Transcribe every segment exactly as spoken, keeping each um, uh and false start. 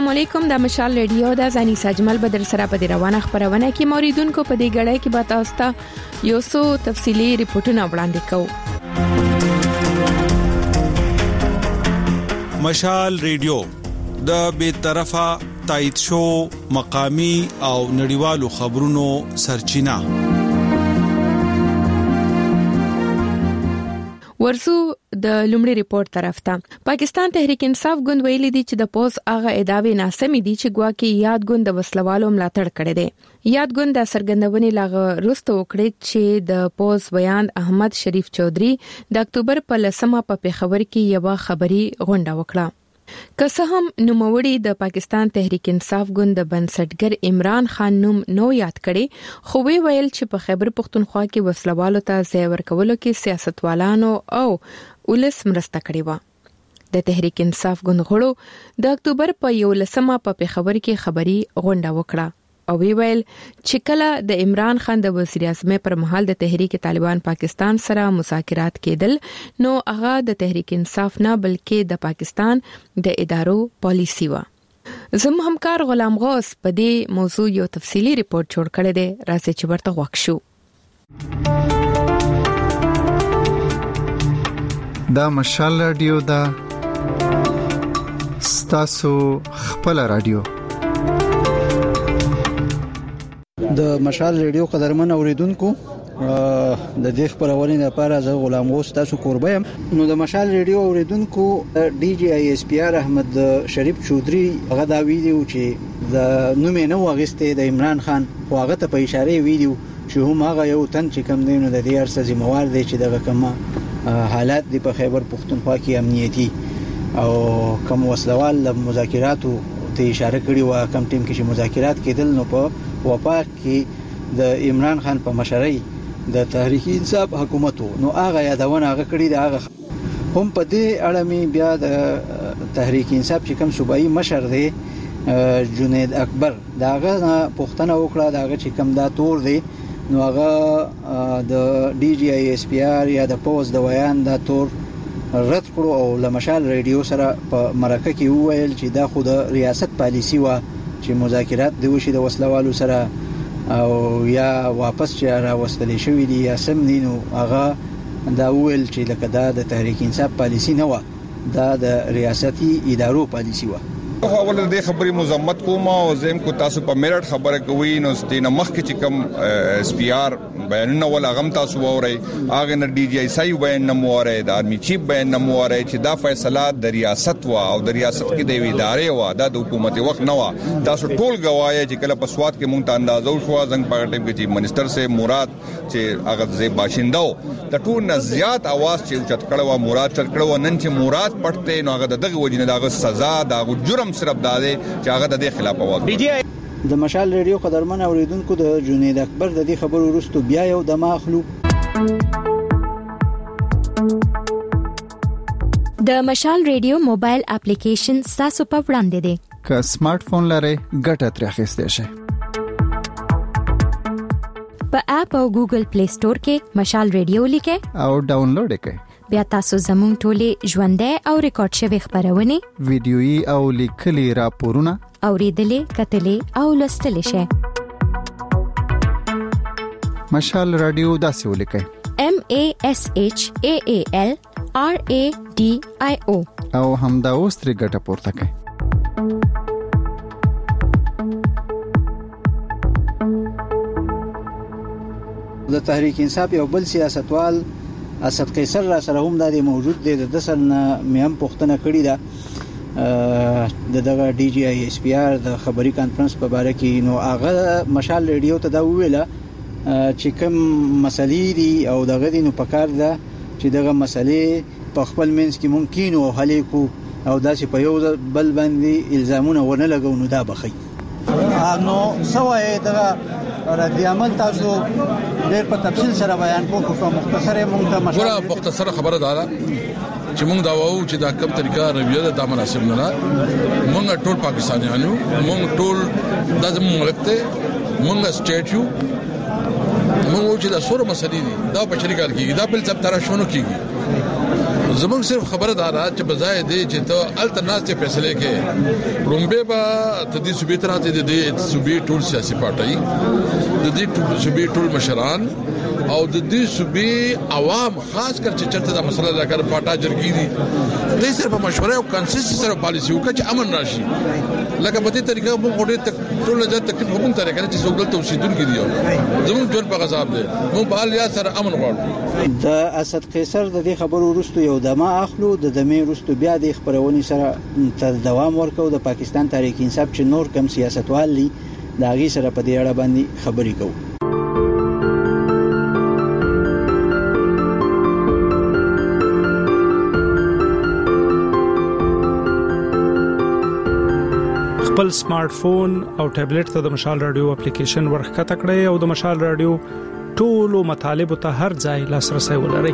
السلام علیکم، د مشال ریډیو د زنی سجمل بدر سره په روانه خبرونه کې موریدونکو په دې غړې کې به تاسو ته یو څو تفصيلي ریپورتونه وړاندې کوو. مشال ریډیو د بے طرفه تایید شو مقامی او نړیوالو خبرونو سرچینه. ورسو د لومړي ریپورت طرف ته پاکستان تحریک انصاف ګوند ویلي دي چې د پوز هغه ادعاوې ناسمې دي چې ګواکې یاد ګوند د وسلوالو ملاتړ کړي دي. یاد ګوند د سرګندونې لاغه رستو وکړي چې د پوز بیان احمد شریف چودري د اکتوبر په لسمه په پیښور کې یو خبري غونډه وکړه. که څه هم نوموړي د پاکستان تحریک انصاف ګوند د بنسټګر عمران خان نوم نو یاد کړي، خو وی ویل چې په خیبر پختونخوا کې وسلوالو ته ځای ورکولو کې سیاستوالانو او ولس مرسته کړې و. د تحریک انصاف ګوند غړو د اکتوبر په یولسمه په پیښور کې خبري غونډه وکړه او وی ویل چې کله د عمران خان د وزیر اعظم پر مهال د تحریک طالبان پاکستان سره مذاکرات کېدل، نو هغه د تحریک انصاف نه بلکې د پاکستان د ادارو پالیسی و. زم همکار غلام غوث په دې موضوع یو تفصیلی ریپورت جوړ کړی دی، راځي چې ورته وښیو. دا مشال رادیو دا ستاسو خپل رادیو. د مشال ریډیو قدرمن اوریدونکو د دې خبرونه لپاره زه غلام غوث تاسو قربه يم. نو د مشال ریډیو اوریدونکو ډي جی آی اس پی آر احمد شریف چودري هغه دا ویډیو چې د نوم نه واغسته د عمران خان هغه ته په اشاره ویډیو چې هم هغه یو تن چې کم دینو د دې ارسه ذمہوار دی چې دغه کما حالات دی په خیبر پختونخوا کې امنیتي او کوم وسلوال مذاکراتو ته اشاره کړې و، کم ټیم کې چې مذاکرات کېدل نو په وفاق کې د عمران خان په مشرۍ د تحریک انصاف حکومت نو هغه یادونه هغه کړی دا هغه هم په دې اړه می بیا د تحریک انصاف چې کوم صوبایي مشر دی جنید اکبر داغه پښتنه وکړه داغه چې کوم دا تور دی نو هغه د ډي جی آی اس پی آر یا د پوز د ویان دا تور رد کړو او لمشال ریډیو سره په مرکه کې وویل چې دا خو د ریاست پالیسی و چې مذاکرات دی وشي د وسلوالو سره او یا واپس چې راوستل شوی دی یا سم نینو هغه دا ویل چې لکه دا د تحریک انصاف پالیسی نه و، دا د ریاستي ادارو پالیسی و. خو اول د خبري مزمت کوم او زم کو تاسو په میرټ خبره کوي نو ستینه مخ کې چې کم اس پی آر بیانونه ولا غم تاسو ووري اغه نه ډي جی آی سای بیان نه موره د ارمی چیف بیان نه موره چې دا فیصله د ریاست وا او د ریاست کې د ادارې وا د حکومت وخت نه وا. تاسو ټول غوايي چې کله په سواد کې مونږ ته اندازو شو ځنګ په ټیم کې چې منسٹر سے مراد چې هغه ځای باشندو د ټول نه زیات आवाज چې چت کړو مراد چت کړو نن چې مراد پټته نو هغه دغه وجنه دغه سزا دغه جرم صرف داده چې هغه د دې خلاف आवाज. د مشال ریډیو قدرمن اوریدونکو د جنید اکبر د دې خبرو وروسته بیا یو د ماخلو د مشال ریډیو موبایل اپلیکیشن تاسو په وړاندې دی. که سمارټ فون لرئ ګټه ترې اخیستئ شئ. په اپ او ګوګل پلی سٹور کې مشال ریډیو لیکئ او ډاونلوډ کړئ. بیا تاسو زموږ ټولې ژوندۍ او ریکارډ شوی خبرونه ویډیويي او لیکلي راپورونه اوریدلې کتلې او لوستلې شئ. مشال رادیو داسې ولیکئ: M A S H A A L R A D I O او همدا اوس ترې ګټه پورته کړئ. د تحریک انصاف یو بل سیاستوال اسد قیصر را سره هم د موجود دی، د دسن میم پښتنه کړی دا د دغه ډي جی آی اس پی آر د خبري کانفرنس په اړه کې نو هغه مشال ریډیو ته دا ویله چې کوم مسلې دي او دغه دي نو پکار ده چې دغه مسلې په خپل منځ کې ممکن او حل کو او داسې په یو بل باندې الزامونه ونه لګو نو دا بخي نو سوای دغه رد عمل تاسو ډېر په تفصیل سره بیان کوو. په مختصره مونږ ته مشوره مختصره خبره ده چې مونږ دا وایو چې دا کوم طریقه رویه ده دا مناسب نه ده. مونږ ټول پاکستانیانو مونږ ټول د ملک ته مونږ سټیټ یو مونږ چې دا سوره مسلې دي دا په شریکار کېږي دا بل څه تر شونو کېږي زمونږ صرف خبره ده چې بځای دی چې ته التناسته فیصله کې رومبه با د دې صوبې تر ته د دې صوبې ټول سیاسي پارټي د دې ټول صوبې ټول مشران او د دې صوبې عوام خاص کر چې چرته د مسله لکه پاټا جرګی دي د صرف مشوره او کنسنسس سره پالیسی وکړي چې امن راشي لکه په دې طریقه موږ غوډه ټول ځای تکلیف هم طریقه چې څوک دلته اوسیدونکي دي زموږ ټول په غصاب دي موږ په حال یا سره امن غواړو د اسد قیصر د دې خبرو وروسته یو دمه اخلو د دمه وروسته بیا د خبرونې سره تر دوام ورکو د پاکستان تحریک انصاف چې نور کم سیاستوال دي دا غي سره په دې اړه باندې خبرې کوو. خپل سمارټ فون او ټابلیټ ته د مشال رادیو اپلیکیشن ورخکته کړئ او د مشال رادیو ټولو مطالبه ته هر ځای لاسرسي ولرئ.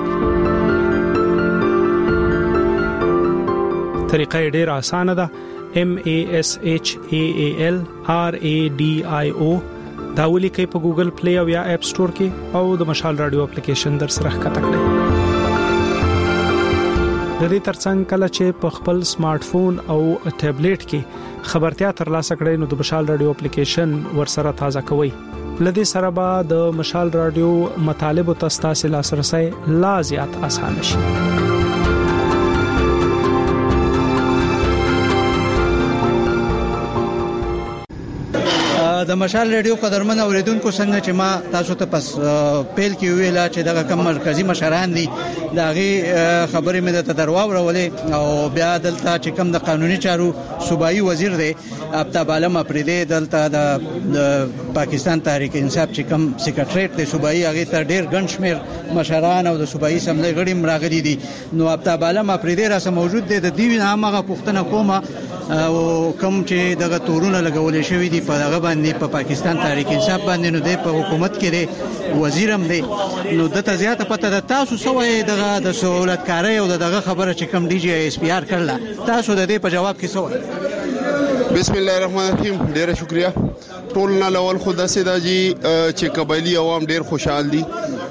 طریقه ډیره اسانه ده. M A S H A A L R A D I O دا ولیکئ په ګوګل پلی او یا اپ سٹور کې او د مشال رادیو اپلیکیشن در سره ښکته کړئ. د دې ترڅنګ کله چې په خپل سمارټ فون او ټابلیټ کې خبرتیا ترلاسه کړئ نو د مشال رادیو اپلیکیشن ورسره تازه کوئ. لدې سره به د مشال رادیو مطالب او تاسو لاسرسي لا زیات اسانه شي. د مشال رادیو قدرمن اوریدونکو څنګه چې ما تاسو ته پس پیل کې ویلا چې دغه کم مرکزی مشران دي داغي خبرې مې ته دروا ورولې او بیا دلته چې کم د قانوني چارو صوبایي وزیر دی افتاب عالم افریدی دلته د پاکستان تحریک انصاف چې کم سیکریټریټ دی صوبایي هغه ته ډیر ګنشمیر مشران او د صوبایي سملې غړي مراغلي دي نو افتاب عالم افریدی را سره موجود دی د دیوی هغه پښتنه کومه او کوم چې دغه تورونه لګولې شوې دي په دغه باندې په پاکستان تحریک انصاف باندې نو د په حکومت کې دی وزیرم دی نو دته زیاته پته د تاسو سوې دغه د سہولت کاری او دغه خبره چې کم ډي جی اس پی آر کړل تاسو د دې په جواب کې سوې. بسم الله الرحمن الرحیم. ډیره شکریا. ټول نه لول خدا سیدا جی چې قبایلی عوام ډیر خوشحال دي.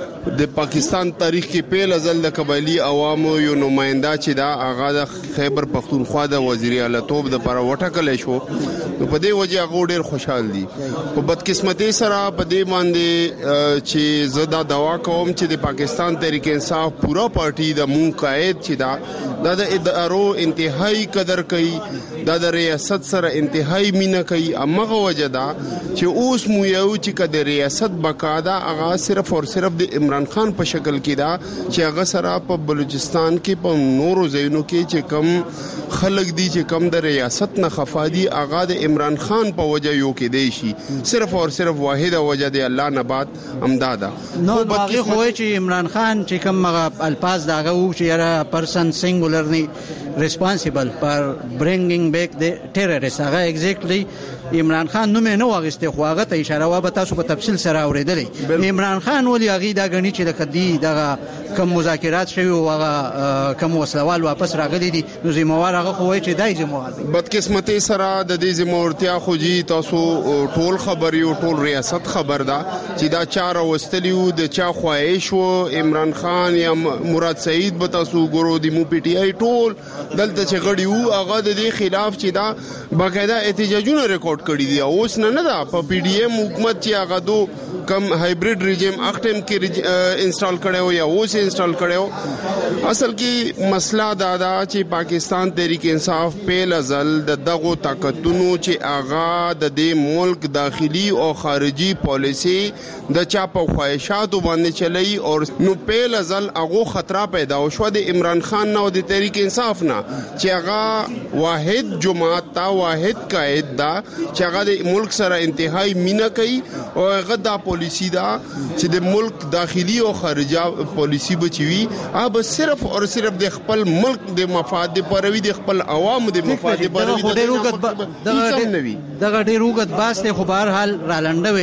د پاکستان تاریخ کې پیل ازل د قبایلی عوامو یو نماینده چې دا هغه د خیبر پختونخوا د وزیر اعلی توپ د پر وټکل شو نو په دې وجه هغه ډیر خوشحال دي. په بدقسمتۍ سره په دې باندې چې زدا دوا کوم چې د پاکستان تحریک انصاف پورا پارټي د مون قائد چې دا د ادارو انتهایی قدر کوي دا د ریاست سره انتهایی مینا کوي امغه وجه دا چې اوس مو یو چې کده ریاست بقادا هغه صرف او صرف د عمران خان په شکل کې دا چې هغه سره په بلوچستان کې په نورو ځایونو کې چې کم خلک دي چې کم د ریاست نه خفادي هغه د عمران خان په وجه یو کې دی شي صرف او صرف واحده وجه دی الله نه بعد امدادا نو باقي خو چې عمران خان چې کم الفاظ داغه و چې یاره پرسن سنگولرلی responsible for bringing back the terrorists هغه ایگزیکټلی عمران خان نوم نه واغسته خو هغه ته اشاره و به تاسو په تفصیل سره اوریدلې. عمران خان ولې هغه دا غنی چې د کدی دغه کم مذاکرات شوی او هغه کم وسلوال واپس راغلي دي نو زموږ هغه خو وایي چې دای زموږ دي. بدقسمتۍ سره د دې زموږتیا خو جی تاسو ټول خبري او ټول ریاست خبر ده چې دا چار واستلیو د چا خواهش وو عمران خان یا مراد سعید به تاسو ګورو د مو پی ټی آی ټول دلته چې غړي وو هغه د دې خلاف چې دا باقاعده احتجاجونه ریکارډ کړی دي اوس نه نه دا په پی ډی ایم حکومت چې هغه دو کم هایبرید ریجیم اختم کې انسټال کړو یا اوس انسټال کړو. اصل کې مسله دا دا چې پاکستان تحریک انصاف په ازل د دغه طاقتونو چې هغه د دې ملک داخلي او خارجي پالیسی د چا په خواهشاتو باندې چلی او نو په ازل هغه خطر پیدا شو د عمران خان نو د تحریک انصاف نه چې هغه واحد جماعت تا واحد قائد دا چې هغه د ملک سره انتهایی مینا کوي او هغه د پالیسی دا چې د ملک داخلي او خارجي پالیسی بچوي هغه صرف او صرف د خپل ملک د مفاد لپاره وي د خپل عوامو د مفاد لپاره وي دغه ډیر وګت باسته خو بهر حال را لنډوي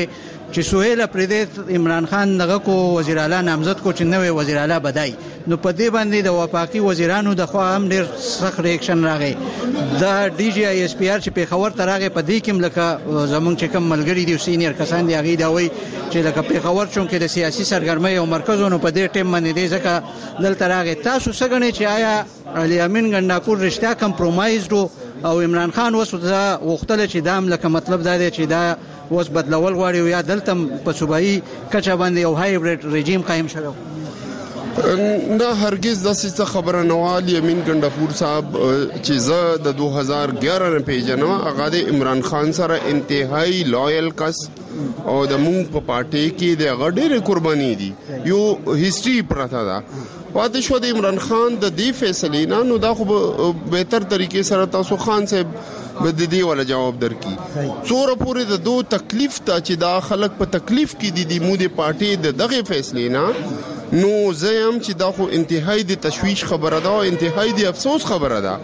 چې سهیل اپریدي عمران خان دغه کو وزیر اعلی نامزد کو چې نوې وزیر اعلی بدای نو په دې باندې د وفاقي وزیرانو د خوا هم ډیر سخت ریاکشن راغی د ډي جی آی اس پی آر چې په خبر ترغه په دې کې لکه زمونږ چې کوم ملګری دي سینیئر کسان دي هغه دا وایي چې لکه په خبر چون کې د سیاسي سرګرمۍ او مرکزونو په دې ټیم باندې دې ځکه دلته راغی تاسو څنګه نه چې آیا علي امین ګنداپور رښتیا کمپرومایز او عمران خان اوس وختل چې دام لکه مطلب دا دی چې دا اوس بدلول غواړي یا دلته په صوبایي کچه باندې یو هایبرید رژیم قائم شوی نه هرگز داسې خبره نه والی امین ګنداپور صاحب چې زه د دوه هزار ګیاره نه پیژنم هغه د عمران خان سره انتهایی لویل کس او د مونږ په پارټي کې د غډېره قرباني دي یو هیستوري پراته ده پاتې شو د عمران خان د دې فیصلې نه نو دا خو بهتر طریقې سره تاسو خان صاحب د دې ولا جواب درکې څوره پورې د دوه تکلیف ته چې دا خلک په تکلیف کې دي د مو د پارټي د دغه فیصلې نه نو زم چې دا خو انتهایی د تشویش خبره ده او انتهایی د افسوس خبره ده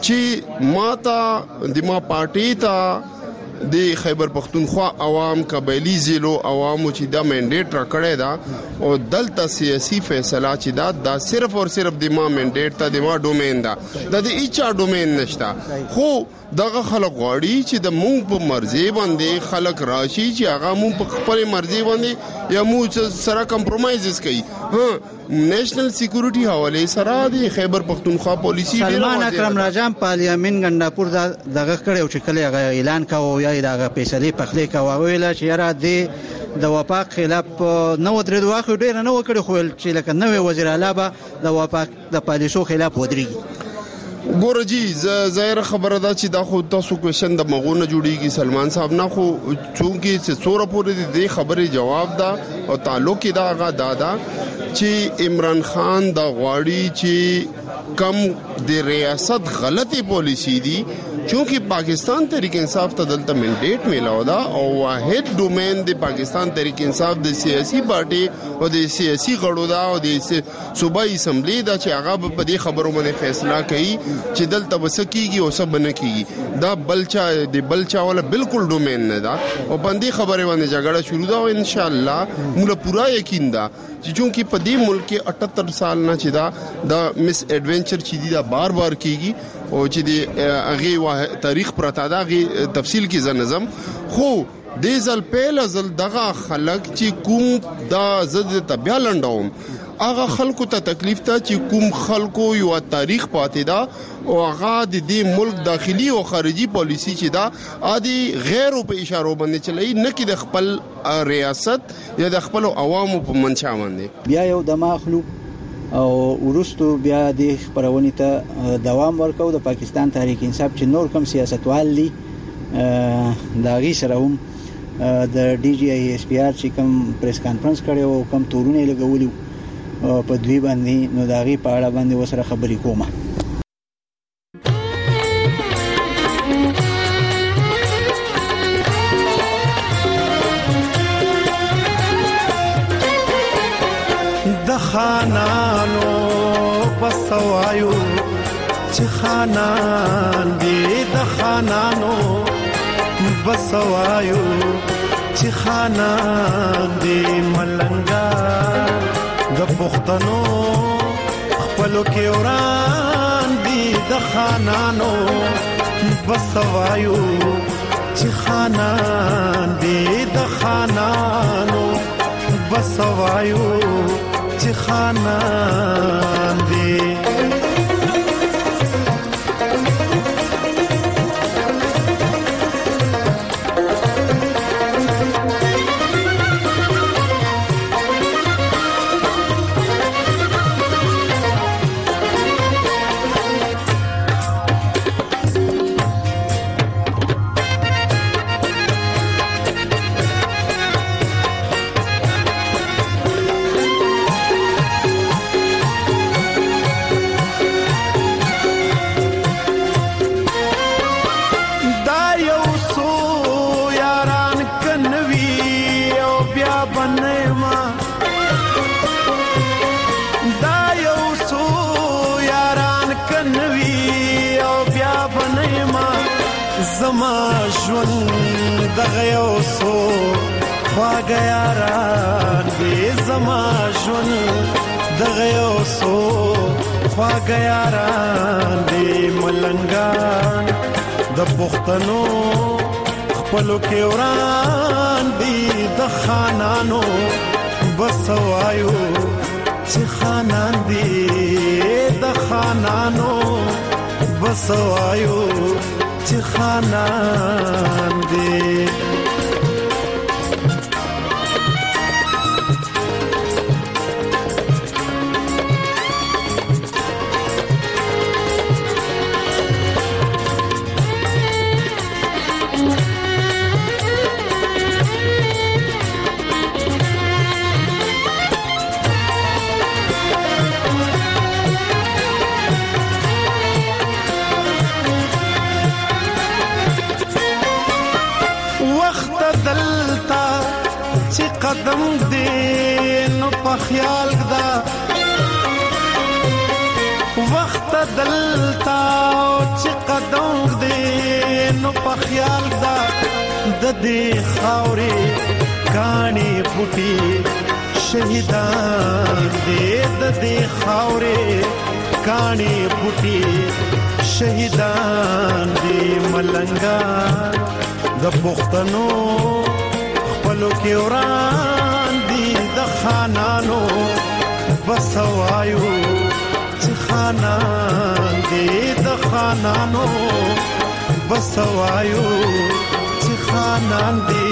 چې ماته د ما پارټي ته د خیبر پختونخوا عوام قبایلی ضلعو عوامو چې دا منډیټ را کړی دا او دلته سیاسي فیصله چې دا دا صرف او صرف د ما منډیټ ته د ما ډومین دا د ایچا ډومین نشته خو دغه خلک غواړي چې د مونږ په مرزي باندې خلک راشي چې هغه مونږ په خپل مرزي باندې یا مونږ سره کمپرومایزز کوي ها نېشنل سکیورټي حواله سره د خیبر پختونخوا پالیسی سلمان اکرم راجان پارلیمنت ګنداپور دغه کړو چې کله اعلان کاوه یا دغه فیصله پخلې کاوه ویل چې را د د وفاق خلاف نو درې واخو ډیر نه وکړي خو چې لکه نوې وزیر اعلی به د وفاق د پالیسو خلاف ودرېږي ګوره جی ظاهر خبره ده چې دا خو تاسو کوېشن د مغونه جوړیږي سلمان صاحب نه خو چونکی چې څوره پورې د خبرې جواب ده او تعلق دا غا دادا چې عمران خان دا غواړي چې کم د ریاست غلطی پالیسی دي چونکی پاکستان تحریک انصاف ته دلته منډیټ میلاو دا او واحد ډومین د پاکستان تحریک انصاف د سیاسي پارټي او د سیاسي غړو دا او د صوبایي اسمبلی دا چې هغه په دې خبرو باندې فیصله کوي چې دلته وسکیږي او سب نه کیږي دا بلچا د بلچا ولا بالکل ډومین نه دا او باندې خبره باندې جګړه شروع ده او ان شاء الله موږ پورا یقین ده چې چونکی په دې ملک کې اٹھہتر سال نه چې دا د مس ایڈونچر چې دی دا بار بار کیږي او چې دی هغه تاریخ پرتا دا غي تفصیل کی ز نظم خو د ځل پیل ځل دغه خلک چې کوم دا زد تبیا لنډوم هغه خلکو ته تکلیف ته چې کوم خلکو یو تاریخ پاتې دا او هغه د دې ملک داخلي او خارجي پالیسی چې دا عادي غیر په اشارو باندې چلای نه کې د خپل ریاست یا د خپل عوامو په منشا باندې بیا یو د ماخلو او ورستو بیا د خبرونې ته دوام ورکاو د پاکستان تحریک انصاف چې نور کم سیاستوال دي دا غي سره هم د ډي جی آی اس پی آر چې کوم پریس کانفرنس کړي او کوم تورونه لګولي په دوی باندې نو دا غي په اړه باندې وسره خبرې کومه خانانو بسوایو چې خانان دې د خانانو بسوایو چې خانان دې ملنګا د پښتنو خپلو کې وران دې د خانانو بسوایو چې خانان دې د خانانو بسوایو چې خانان دې زما ژوند دغه یو سو خواږه یاران دې زما ژوند دغه یو څو خواږه یاران دې ملنګان د پښتنو خپلو کې وران دي د خانانو بس وایو چې خانان دي د خانانو بس وایو چې خانان دي قدم دې نو په خیال دا وخت دلتا چې قدم دې نو په خیال دا د دې خاورې کانی پټي شهیدان دې د دې خاورې کانی پټي شهیدان دې ملنګان د پښتنو خپلو کې وران دي د خانانو بس وایو چې خانان دي د خانانو بس وایو چې خانان دي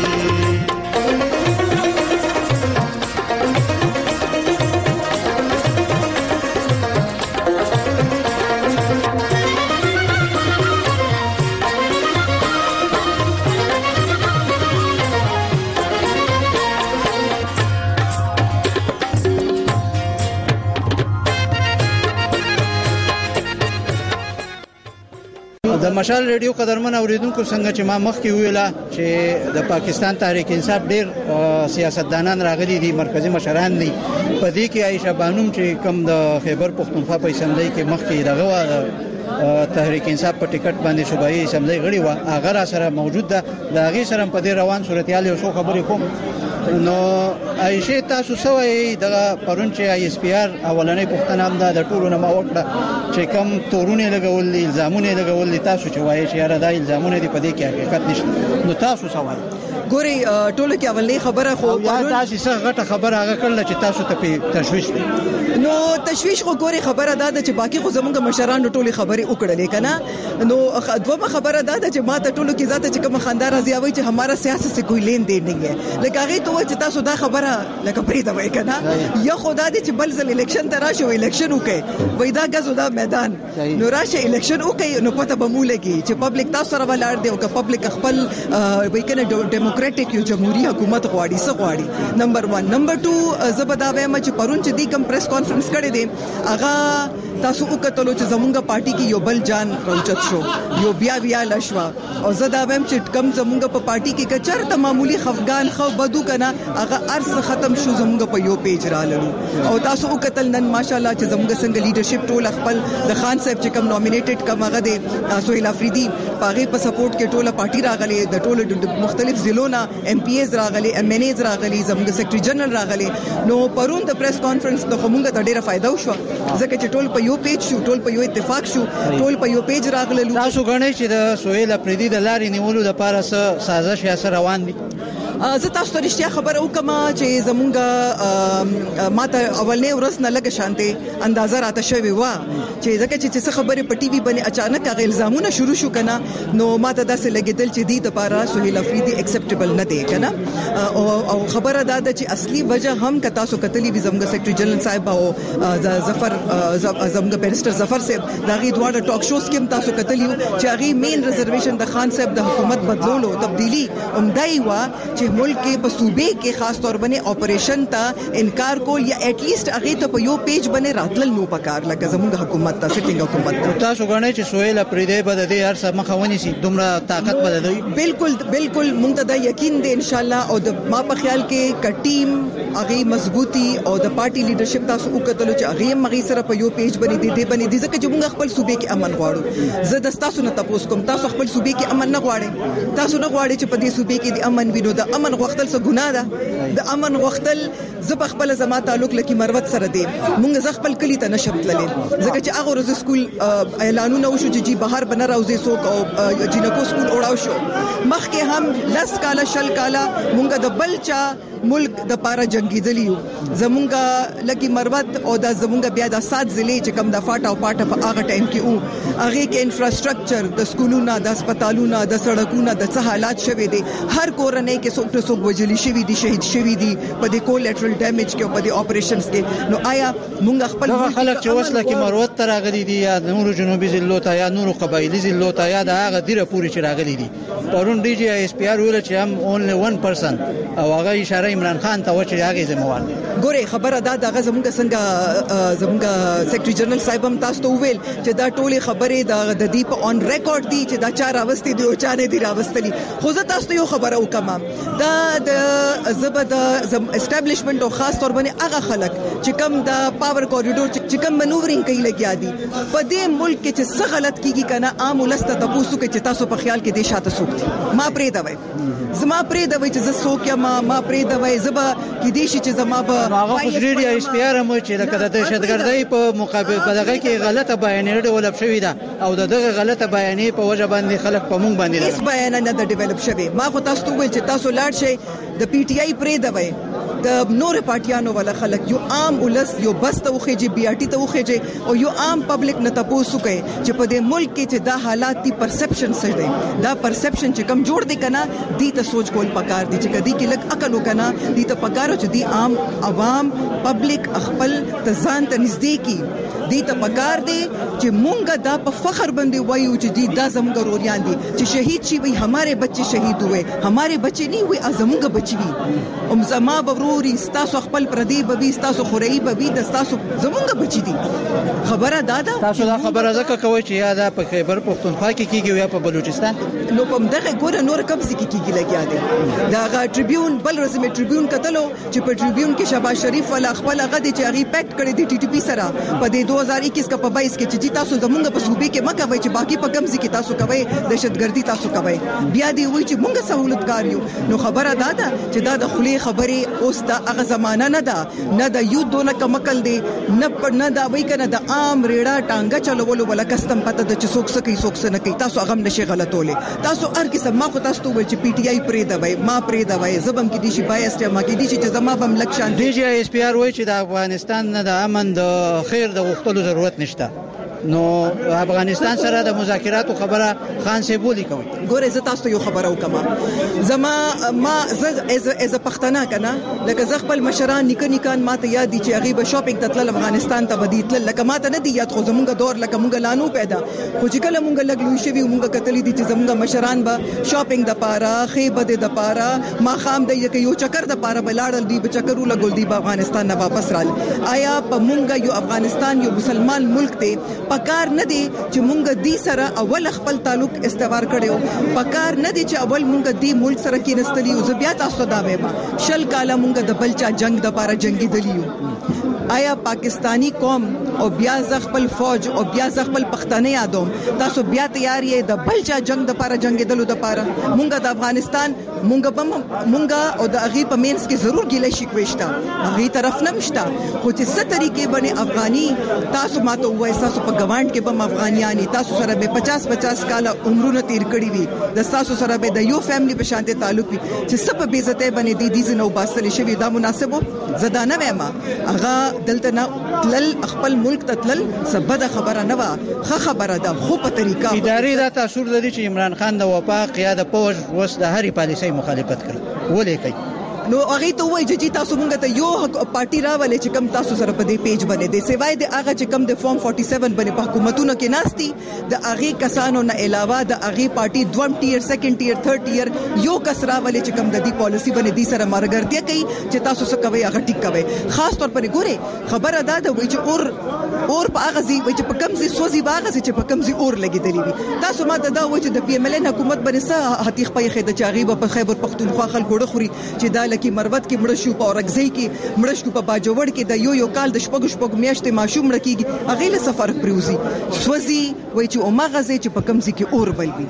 د مشال ریډیو قدرمن اوریدونکو څنګه چې ما مخکې ویلا چې د پاکستان تحریک انصاف ډیر سیاستدانان راغلي دي مرکزی مشران دي په دې کې عائشہ بانوم چې کم د خیبر پختونخوا په اسمبلی کې مخکې دغه تحریک انصاف په ټیکټ باندې صوبایي اسمبلی غړي و هغه را سره موجود ده د هغه سره په دې روان صورتحال یو څو خبرې کوم نو عائشہ تاسو سوي د پرون چې آی اس پی آر اولنې پښتنه هم د ټولو نه ما وکړه چې کم تورونه لګول الزامونه لګول تاسو چې وایي چې را د الزامونه دی په دې کې حقیقت نشته نو تاسو سوي ګوري ټولو کې اولنې خبره خو تاسو څه غټه خبره هغه کړل چې تاسو ته په تشويش نو تشويش خو ګوري خبره ده چې باقي خو زمونږ مشران ټولي خبرې وکړلې کنه نو دوه خبره ده چې ما ته ټولو کې ذاته چې کوم خاندار راځي وایي چې हमारा سیاست سے کوئی لین دین نہیں ہے لکه هغه ته چې تاسو دا خبره لکه پرې دا وایي کنه یا خدا دې چې بل ځل الیکشن ته راشي الیکشن وکړي وای دا غزو دا میدان نو راشه الیکشن وکړي نو پته به مولګي چې پبلک تاسو سره ولاړ دی او که پبلک خپل وای کنه ډیموکراټیک یو جمهوریت حکومت غواړي څه غواړي نمبر واحد نمبر دو زبدا وایم چې پرون چې دی کم پریس کانفرنس کړي دي هغه تاسو وکټلو چې زمونږه پارټي کې یو بل جان راوچت شو یو بیا بیا لښوا او زدا وایم چې کم زمونږه په پارټي کې کچر ته معمولی خفغان خو بدو کنه هغه ارس ختم شو زمونږه په یو پیج را لړو او تاسو وکټل نن ماشاءالله چې زمونږه څنګه لیډرشپ ټول خپل د خان صاحب چې کم نومینیټډ کم هغه دي سہیل افریدي پاغه په سپورټ کې ټوله پارټي راغلي د ټولو مختلف ضلعونو ایم پی ایز راغلي ایم ان ایز راغلي زموږ سیکریټری جنرال راغلي نو پرون د پریس کانفرنس د کومګه ډېره فائدہ وشو ځکه چې ټول په یو پیج شو ټول په یو اتفاق شو ټول په یو پیج راغلل تاسو غواړئ چې د سہیل افریدي د لارې نیولو لپاره سازش یا سره روان دي زه تاسو ته رښتیا خبره وکم چې زمونږه ماته اولنې ورځ نه لګه شانته اندازه راته شوی و چې ځکه چې څه خبره په ټي وي باندې اچانک هغه الزامونه شروع شو کنه نو ماته داسې لګیدل چې دی د پاره سہیل افریدي ایکسپټیبل نه دی کنه او خبره دا ده چې اصلي وجه هم کتا سو کتلی وي زموږ سیکریټری جنرال صاحب او ظفر زموږ بیرسټر ظفر صاحب دا غي دواړه ټاک شوز کې تاسو کتلی چې هغه مین ریزرویشن د خان صاحب د حکومت بدلولو تبدیلی عمدای و چې ملک کې په صوبې کې خاص طور باندې اپریشن ته انکار کول یا اټ لیست هغه ته په یو پیج باندې راتلل نو پکار لکه زموږ حکومت ته سټینګ حکومت تاسو غواړئ چې سہیل افریدي به د دې هر څه مخاوني سي دومره طاقت بدلوي بالکل بالکل مونږ ته دا یقین دی ان شاء الله او د ما په خیال کې ک ټیم هغه مضبوطی او د پارټي لیډرشپ تاسو وکړلو چې هغه مغي سره په یو پیج باندې دی دی باندې ځکه چې مونږ خپل صوبې کې امن غواړو زه د تاسو نه تاسو کوم تاسو خپل صوبې کې امن نه غواړئ تاسو نه غواړئ چې په دې صوبې کې د امن وینو د د امن غوښتل څه ګناه ده؟ د امن غوښتل زه په خپل زما تعلق لکه مروت سره دی. مونږ ز خپل کلی ته نشم تللی ځکه چې هغه ورځ سکول اعلانونه وشو چې جی بهر بنه راوځي څوک او جنکو سکول اوړاو شو. مخکې هم لس کاله شل کاله مونږ د بلچا ملک د پاره جنگیدلی یو. زمونږه لکه مروت او د زمونږه بیا د سات ضلع چې کم د فاټا او پاټا په هغه ټایم کې وو هغه کې انفراستراکچر د سکولونو د هسپتالونو د سړکونو د څه حالات شوي دي. هر کورنۍ کې څوک څوک وجلی شوی دي شهید شوی دي په د کولیټرل ډیمیج کې او په د اپریشنز کې. نو آیا مونږ خپل خلک چې وسله کې مروت ته راغلي دي یا نور جنوبي ضلعو ته یا نور قبایلی ضلعو ته یا د هغه ډیره پوری چې راغلي دي پرون ډي جی اس پی آر ویل چې هم اونلی ون پرسن او هغه اشاره عمران خان ته و چې هغه ذمہوار دي. ګوره خبره دا دغه زمونږ څنګه زمونږ سیکریټری جنرال صاحب هم تاسو ته ویل چې دا ټولي خبره د د دی په اون ریکارډ دي چې دا چا راوستي دي او چا نه دي راوستلي. خو زه تاسو ته یو خبره وکم دا د زبد اسټابلیشمنت او خاص تور باندې هغه خلک چې کم د پاور کوریډور چې کم منوورینګ کوي لګیا دي په دې ملک کې چې څه غلط کیږي کنه عام ولسته تاسو کې چې تاسو په خیال کې دې شاته سوکتي ما پرې دا وای زما پرې دا وای چې زه سوک یا ما ما پرې دا وای زبا کې دې شي چې زما به هغه خجری اس پی آر مو چې لکه د دهشتګردۍ په مقابل په دغه کې غلطه بیانې ډیولپ شوې ده او دغه غلطه بیانې په وجه باندې خلک په مونږ باندې هیڅ بیان نه د ډیولپ شوی. ما خو تاسو ته ویل چې تاسو لاړ شئ د پی ټی آی پرې دا وای د نور پارټیانو ولا خلک یو عام ولس یو بس ته وخیږي بی آر ټی ته وخیږي او یو عام پبلک نه تاسو کوي چې په دې ملک کې چې دا حالات دي پرسپشن څه دی دا پرسپشن چې کم جوړ دي کنه دي ته سوچ کول پکار دي چې کدي کې لک عقل وکنه دي ته پکارو چې دي عام عوام پبلک خپل تزان ته نږدې کی دي ته پکار دي چې مونږه دا په فخر باندې وایو چې دي دا زموږ روریان دي چې شهید شي وي ہمارے بچے شهید ہوئے ہمارے بچے نہیں ہوئے زموږ بچي وي ام زما بوروري تاسو خپل پردي بوي تاسو خوري بوي د تاسو زموږ بچي دي. خبره دادا تاسو دا خبره زکه کوي چې یا دا په خیبر پختونخوا کې کیږي یا په بلوچستان نو په دغه ګوره نور کم څه کې کیږي لګیا دي. دا غا ټریبیون بل رسمي ټریبیون کتلو چې په ټریبیون کې شهباز شریف ولا خپل غدي چې هغه پیکټ کړی دی ټي ټي پی سره په دو هزار اکیس کا په بایس کې چې تاسو زمونږ په صوبې کې مکه وای چې باقي په کم ځای کې تاسو کوي دهشتګردي تاسو کوي بیا دی وای چې مونږ سہولتکار یو. نو خبره دا ده چې دا د خلی خبره اوس دا هغه زمانہ نه ده نه د یو دونه کمکل دی نه نه دا وای کنه د عام ریړه ټانګه چلولو ولا کستم پته د چې څوک سکی څوک سن کوي تاسو هغه نشي غلطولې تاسو هر قسم ما خو تاسو ته وای چې پی ټی آی پرې دا وای ما پرې دا وای زبم کې دي شي بایست ما کې دي چې زما بم لکشان ډي جی اس پی آر وای چې د افغانستان نه د امن د خیر د غوښتلو ضرورت نشته. نو افغانستان سره د مذاکراتو خبره خان سی بولی کوي. ګوره زه تاسو یو خبره وکم زما ما زه از از پښتنه کنه لکه زه خپل مشران نیک نیکان ماته یاد دي چې هغه به شاپینګ تتل افغانستان ته بدیتل لکه ماته نه دی یاد خو زمونږ دور لکه مونږ لانو پیدا خو چې کله مونږ لګلو شوی مونږ کتلی دي چې زمونږ مشران به شاپینګ د پاره خیبه د پاره ما خام د یو چکر د پاره بلاړل دی به چکرو لګول دی په افغانستان نه واپس رال. آیا په مونږ یو افغانستان یو مسلمان ملک دی پکار نه دی چې مونږ دی سره اول خپل تعلق استوار کړو پکار نه دی چې اول مونږ دی ملک سره کې نستلی او زه بیا تاسو دا وایم شل کاله مونږ د بلچا جنگ د لپاره جنگي دلیو. آیا پاکستانی قوم او بیا ز خپل فوج او بیا ز خپل پښتنه یادوم تاسو بیا تیار یې د بلچا جنگ د لپاره جنگیدلو د لپاره مونږ د افغانستان مونږ بم مونږ او د اغي په مینس کې ضرور ګیله شي کويشتا اغي طرف نمشتا خو چې ست طریقې باندې افغاني تاسو ماته وای تاسو په ګوانډ کې بم افغانيانی تاسو سره به پچاس پچاس کال عمرونه تیر کړی وي د تاسو سره به د یو فیملی په شانته تعلق وي چې سب به عزت باندې دي دي نو باسل شي دا مناسبو زدانه وېما اغا دلته نه تلل خپل ملک ته تلل سبد خبره نه وا خه خبره ده خو په طریقه اداري دا تاثیر لري چې عمران خان د وفاق قیاده پوج وس د هرې پالیسۍ مخالفت کړ ولې کوي نو هغه ته وایي چې تاسو مونږ ته یو پارټي راولې چې کم تاسو سره په دې پیج باندې د سیوای د هغه چې کم د فارم سیاست باندې په حکومتونو کې ناشتي د هغه کسانو نه علاوه د هغه پارټي دوم ټیر سیکنډ ټیر ثرد ټیر یو کس راولې چې کم د دې پالیسی باندې د سره مرګرتیا کوي چې تاسو څه کوي هغه ټیک کوي خاص طور پر ګوره خبره ده د وایي چې اور اور په هغه ځای وایي چې په کم ځای سوزي باغ چې په کم ځای اور لګیدلی وي تاسو ماته دا وایي چې د پی ایم ال حکومت باندې څه حقیقت په خېده چې هغه په خیبر پختونخوا خلکو خوري چې دا لکه مروت کې مړ شو په اورګزۍ کې مړ شو په باجوړ کې د یو یو کال د شپږ شپږ میاشتې ماشوم مړ کېږي هغه له سفر پریوزي سوزي وایي چې او مغزه چې په کم ځای کې اور بل وي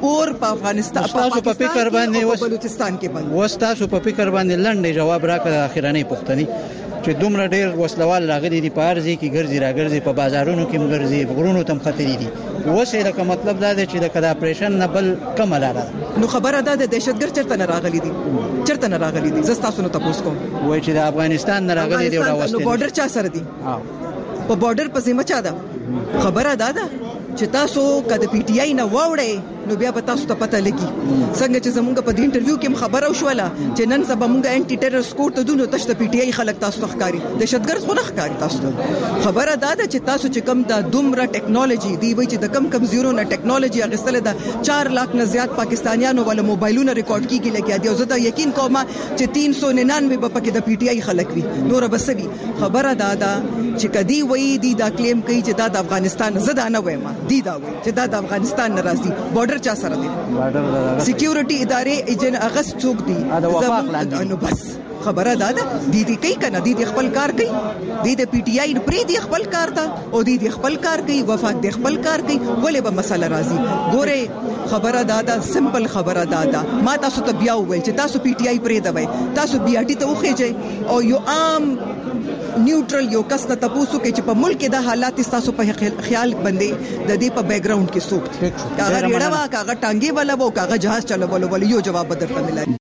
اور په افغانستان تاسو په فکر باندې او بلوچستان کې باندې وس تاسو په فکر باندې لنډ جواب راکړه اخیرانه پوښتنه چې دومره ډیر وسلوال راغلي دي په ارزي کې ګرځي راګرځي په بازارونو کې مګرځي غرونو تم خطرې دي وسه لکه مطلب دا دی چې د کدا اپریشن نه بل کومه لاره نو خبره ده د دهشتګر چرته نه راغلي دي چرته نه راغلي دي زستا سونه تاسو کوم وای چې د افغانستان نه راغلي دي او راوستي نو بارډر چا سره دي په بارډر په ذمہ چا ده خبره ده ده چې تاسو کده پی ټی آی نه واوړې نو بیا به تاسو ته پته لګي څنګه چې زمونږ په دې انټرویو کې خبره وشوله چې نن سبا مونږ انټي ټیرر سکور ته دونو تاسو ته پی ټی آی خلک تاسو ته ښکاری دهشتګرد خو نه ښکاری تاسو ته خبره ده چې تاسو چې کم د دومره ټیکنالوژي دی وای چې د کم کم زیرو نه ټیکنالوژي اغستل ده چار لک نه زیات پاکستانیانو ول موبایلونه ریکارډ کیږي لګیا دی او زه دا یقین کوم چې تین سو ننانوے په پکې د پی ټی آی خلک وي نور بسوي خبره ده ده چې کدی وای دی دا کلیم کوي چې دا د افغانستان زدا نه وایم دی دا وای چې دا د افغانستان نه راځي بارډر چا سره دی سکیورټي ادارې اجن اغست څوک دي نو بس خبره ده دی دی کوي کنه دی دی خپل کار کوي دی د پی ټی آی پرې دی خپل کار ته او دی دی خپل کار کوي وفاق دی خپل کار کوي ولې به مسله راځي ګوره خبره ده سمپل خبره ده ما تاسو ته بیا وویل چې تاسو پی ټی آی پرې دوی تاسو بیا ټی ته وخېږئ او یو عام نیوټرل یو کس ته تاسو کې چې په ملک کې د حالات تاسو په خیال باندې د دې په بیک گراوند کې سوک کاغه ریډا وا کاغه ټانګي ولا وو کاغه جهاز چلولو ول یو جواب درته ملای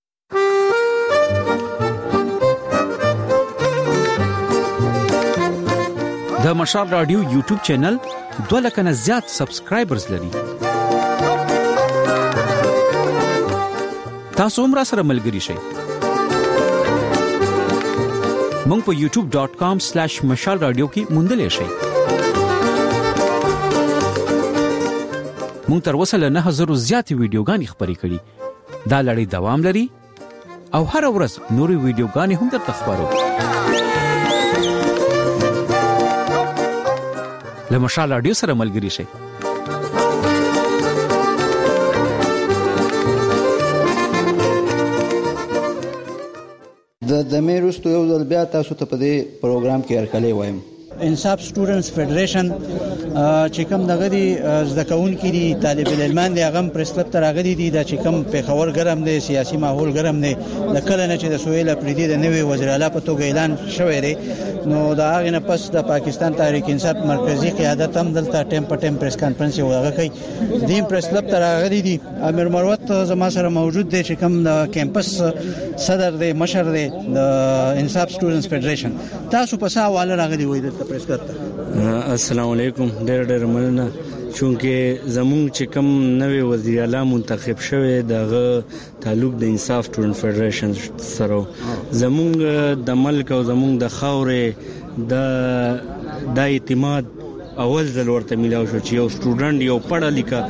د مشال رادیو یوټیوب چینل دوه لک نه زیات سبسکرایبرز لري تاسو هم را سره ملګری شئ مونږ په یوټیوب ډاٹ کام سلیش مشال رادیو کې موندلې شئ مونږ تر اوسه له نه هزار زیات ویډیوګانې خبرې کړې دا لړۍ دوام لري او هر ورځ نوري ویډیوګانې هم درته خبرو له مشال رادیو سره ملګری شئ د د میروستو یو ځل بیا تاسو ته په دې پروګرام کې هرکلی وایم انصاف سټوډنټس فدریشن چې کوم دغه دي زده کوونکي دي طالب العلمان دي هغه پریس کلب ته راغلي دي د چې کوم پیښور ګرم دي سیاسي ماحول ګرم دي د کله نه چې د سویل افریدي د نوې وزیر اعلی په توګه اعلان شوی دی نو دا هغه نه پس د پاکستان تحریک انصاف مرکزی قیادت هم دلته ټیم په ټیم پریس کانفرنس یو هغه کوي دیم پریس کلب ته راغلي دي امیر مروت زما سره موجود دی چې کوم د کیمپس صدر دی مشر دی د انصاف سټوډنټس فدریشن تاسو په څه حواله راغلي وای د پریس کلب ته السلام علیکم ډېر ډېر مننه چونکه زموږ چې کوم نوې وزیر اعلی منتخب شوی دغه تعلق د انصاف سټوډنټ فدریشن سره زموږ د ملک او زموږ د خاورې د د اعتماد اول ځل ورته ملاو شو چې یو سټوډنټ یو پړه لیکه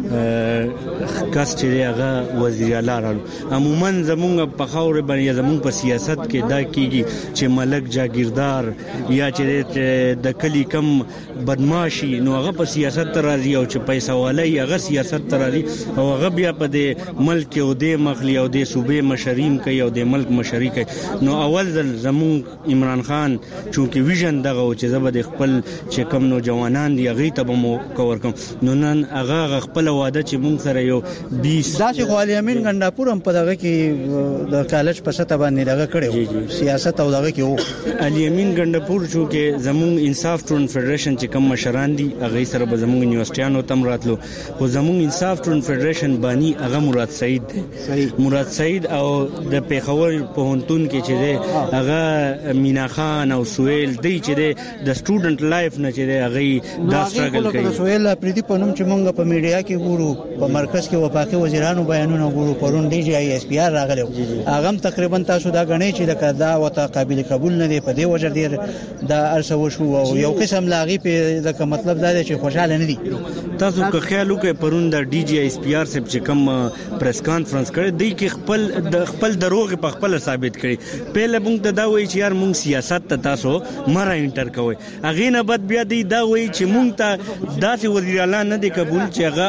کس چې هغه وزیر اعلی رالو عموما زمونږ په خاور باندې زمونږ په سیاست کې دا کیږي چې ملک جاگیردار یا چې د کلی کم بدمعشي نو هغه په سیاست ته راځي او چې پیسې والی هغه سیاست ته راځي او هغه بیا په دې ملک او د مخلي او د صوبې مشریم کوي او د ملک مشري کوي نو اول ځل زمونږ عمران خان چونکه ویژن دغه چې زبد خپل چې کم نو جوانان دی هغه ته مو کور کوم نو نن هغه خپل واده چې مونږ سره یو بیس دا چې خو الیمین ګنداپور هم په دغه کې د کالج په سطح باندې دغه کړو سیاست او دغه کې وو الیمین ګنداپور چې زمونږ انصاف سټوډنټ فدریشن چې کوم مشران دي هغه سره به زمونږ یونیورسيټیانو تم راتلو خو زمونږ انصاف سټوډنټ فدریشن بانی هغه مراد سعید دی مراد سعید او د پیښور پوهنتون کې چې دی هغه مینا خان او سویل دی چې دی د سټوډنټ لایف نه چې دی هغه دا سټرګل کوي سویل پریدي په نوم چې مونږ په میډیا کې ګورو په مرکز کې وفاقي وزیرانو بیانونه ګورو پرون ډي جی آی ایس پی آر راغلی هغه تقریبا تاسو دا غنئ چې د کدا وته قابل قبول نه دی په دې وجه ډیر دا ارسه وشو او یو قسم لاغي په د مطلب دا دی چې خوشاله نه دي تاسو که خیال وکړئ پرون د ډي جی آی ایس پی آر سپ چې کوم پریس کانفرنس کړی دی کې خپل د خپل دروغ په خپل ثابت کړي پهله موږ ته دا وایي چې یار موږ سیاست ته تاسو مره انټر کوي اغه نه بد بیا دی دا وایي چې موږ ته داسې وزیر اعلی نه دی قبول چې هغه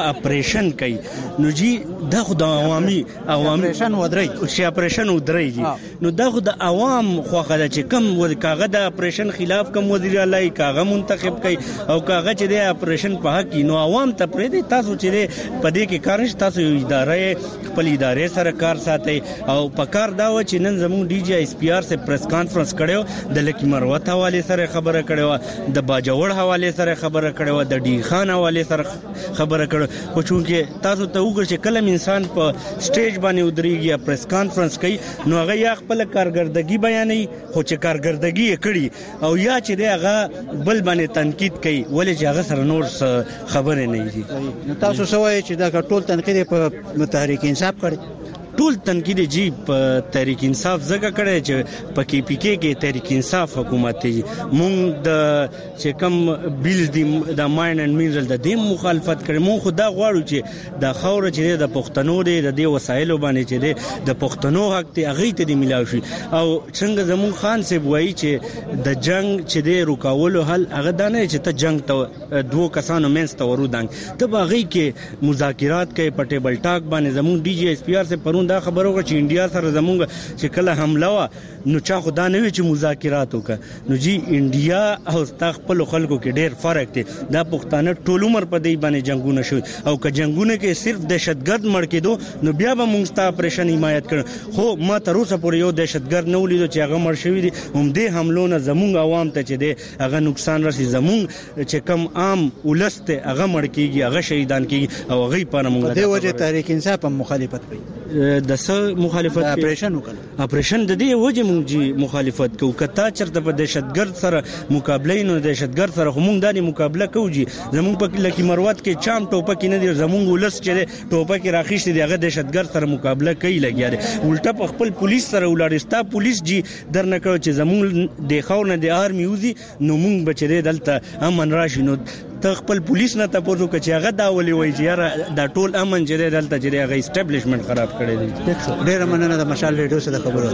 اپریشن کوي نو جی دا خو د عوامي عوامي اپریشن ودري چې اپریشن ودري جی نو دا خو د عوام خوخه د چې کم ور کاغه د اپریشن خلاف کم وزیر اعلی کاغه منتخب کوي او کاغه چې د اپریشن په حق نو عوام ته پرې دي تاسو چې په دې کې کار نشته تاسو ادارې خپل ادارې سره کار ساتي او په کار دا و چې نن زموږ ډي جی ایس پی آر سره پریس کانفرنس کړو د لکی مروت حواله سره خبره کړو د باجوړ حواله سره خبره کړو د ډي خان حواله سره خبره کړو خو چونکه تاسو ته وګورئ چې کله انسان په سټیج باندې ودرېږي پریس کانفرنس کوي نو هغه یا خپل کارګردګي بیانوي خو چې کارګردګي یې کړي او یا چې هغه بل باندې تنقید کوي ولې چې هغه سره نور خبره نه دي نو تاسو سوای چې دا ټول تنقید په تحریک انصاف کړي ټول تنقید جی په تحریک انصاف زګه کړي چې په کې پی کې کې تحریک انصاف حکومت دی مونږ د چې کم بیل دی د ماین اند مینرل د دې مخالفت کړي مونږ خدا غواړو چې د خاور چې د پښتنو دی د دې وسایلو باندې چې د پښتنو حق ته هغه ته دی ملاوي شي او څنګه زمون خان سی وایي چې د جنگ چې د روکاولو حل هغه دانه چې ته جنگ ته دوه کسانو منځ ته ورودانګ ته باغی کې مذاکرات کوي په ټیبل ټاک باندې زمون ډي جی ایس پی آر سے پرون دا خبرو چې انډیا سره زمونږ چې کله حمله وا نو چا خدا نه وی چې مذاکرات وکړه نو جی انډیا او خپل خلکو کې ډېر فرق دی دا پښتانه ټول عمر په دې باندې جنگونه شو او که جنگونه کې صرف دهشتګرد مړ کېدو نو بیا به موږ ستاسو اپریشن حمایت کړو خو ما تر اوسه پورې یو دهشتګرد نه ولیدو چې هغه مړ شوی دی هم دې حملو نه زمونږ عوام ته چې دی هغه نقصان رسي زمونږ چې کم عام ولسته هغه مړ کیږي هغه شهیدان کیږي او هغه په موږ د دې وجه تحریک انصاف هم مخالفت کوي د څه مخالفت کوي اپریشن وکړه اپریشن د دې وجه موږ جی مخالفت کوو کته چرته په دهشتګرد سره مقابله نه دهشتګرد سره موږ د مقابله کوو جی زموږ په لکی مروت کې چام ټوپک نه دي زموږ ولس چې ټوپک راخښتي دی هغه دهشتګرد سره مقابله کوي لګیا دي الټا په خپل پولیس سره ولاړستا پولیس جی درنه کوي چې زموږ د خاور نه د آرمي وزي نو موږ بچره دلته امن راشي نو ته خپل پولیس نه تاسو کې چې هغه دا ولي وایي چې یاره دا ټول امن جره دلته چې هغه اسټابلیشمنت خراب کړی دی ډېر مننه د مشال ریډیو سره خبرو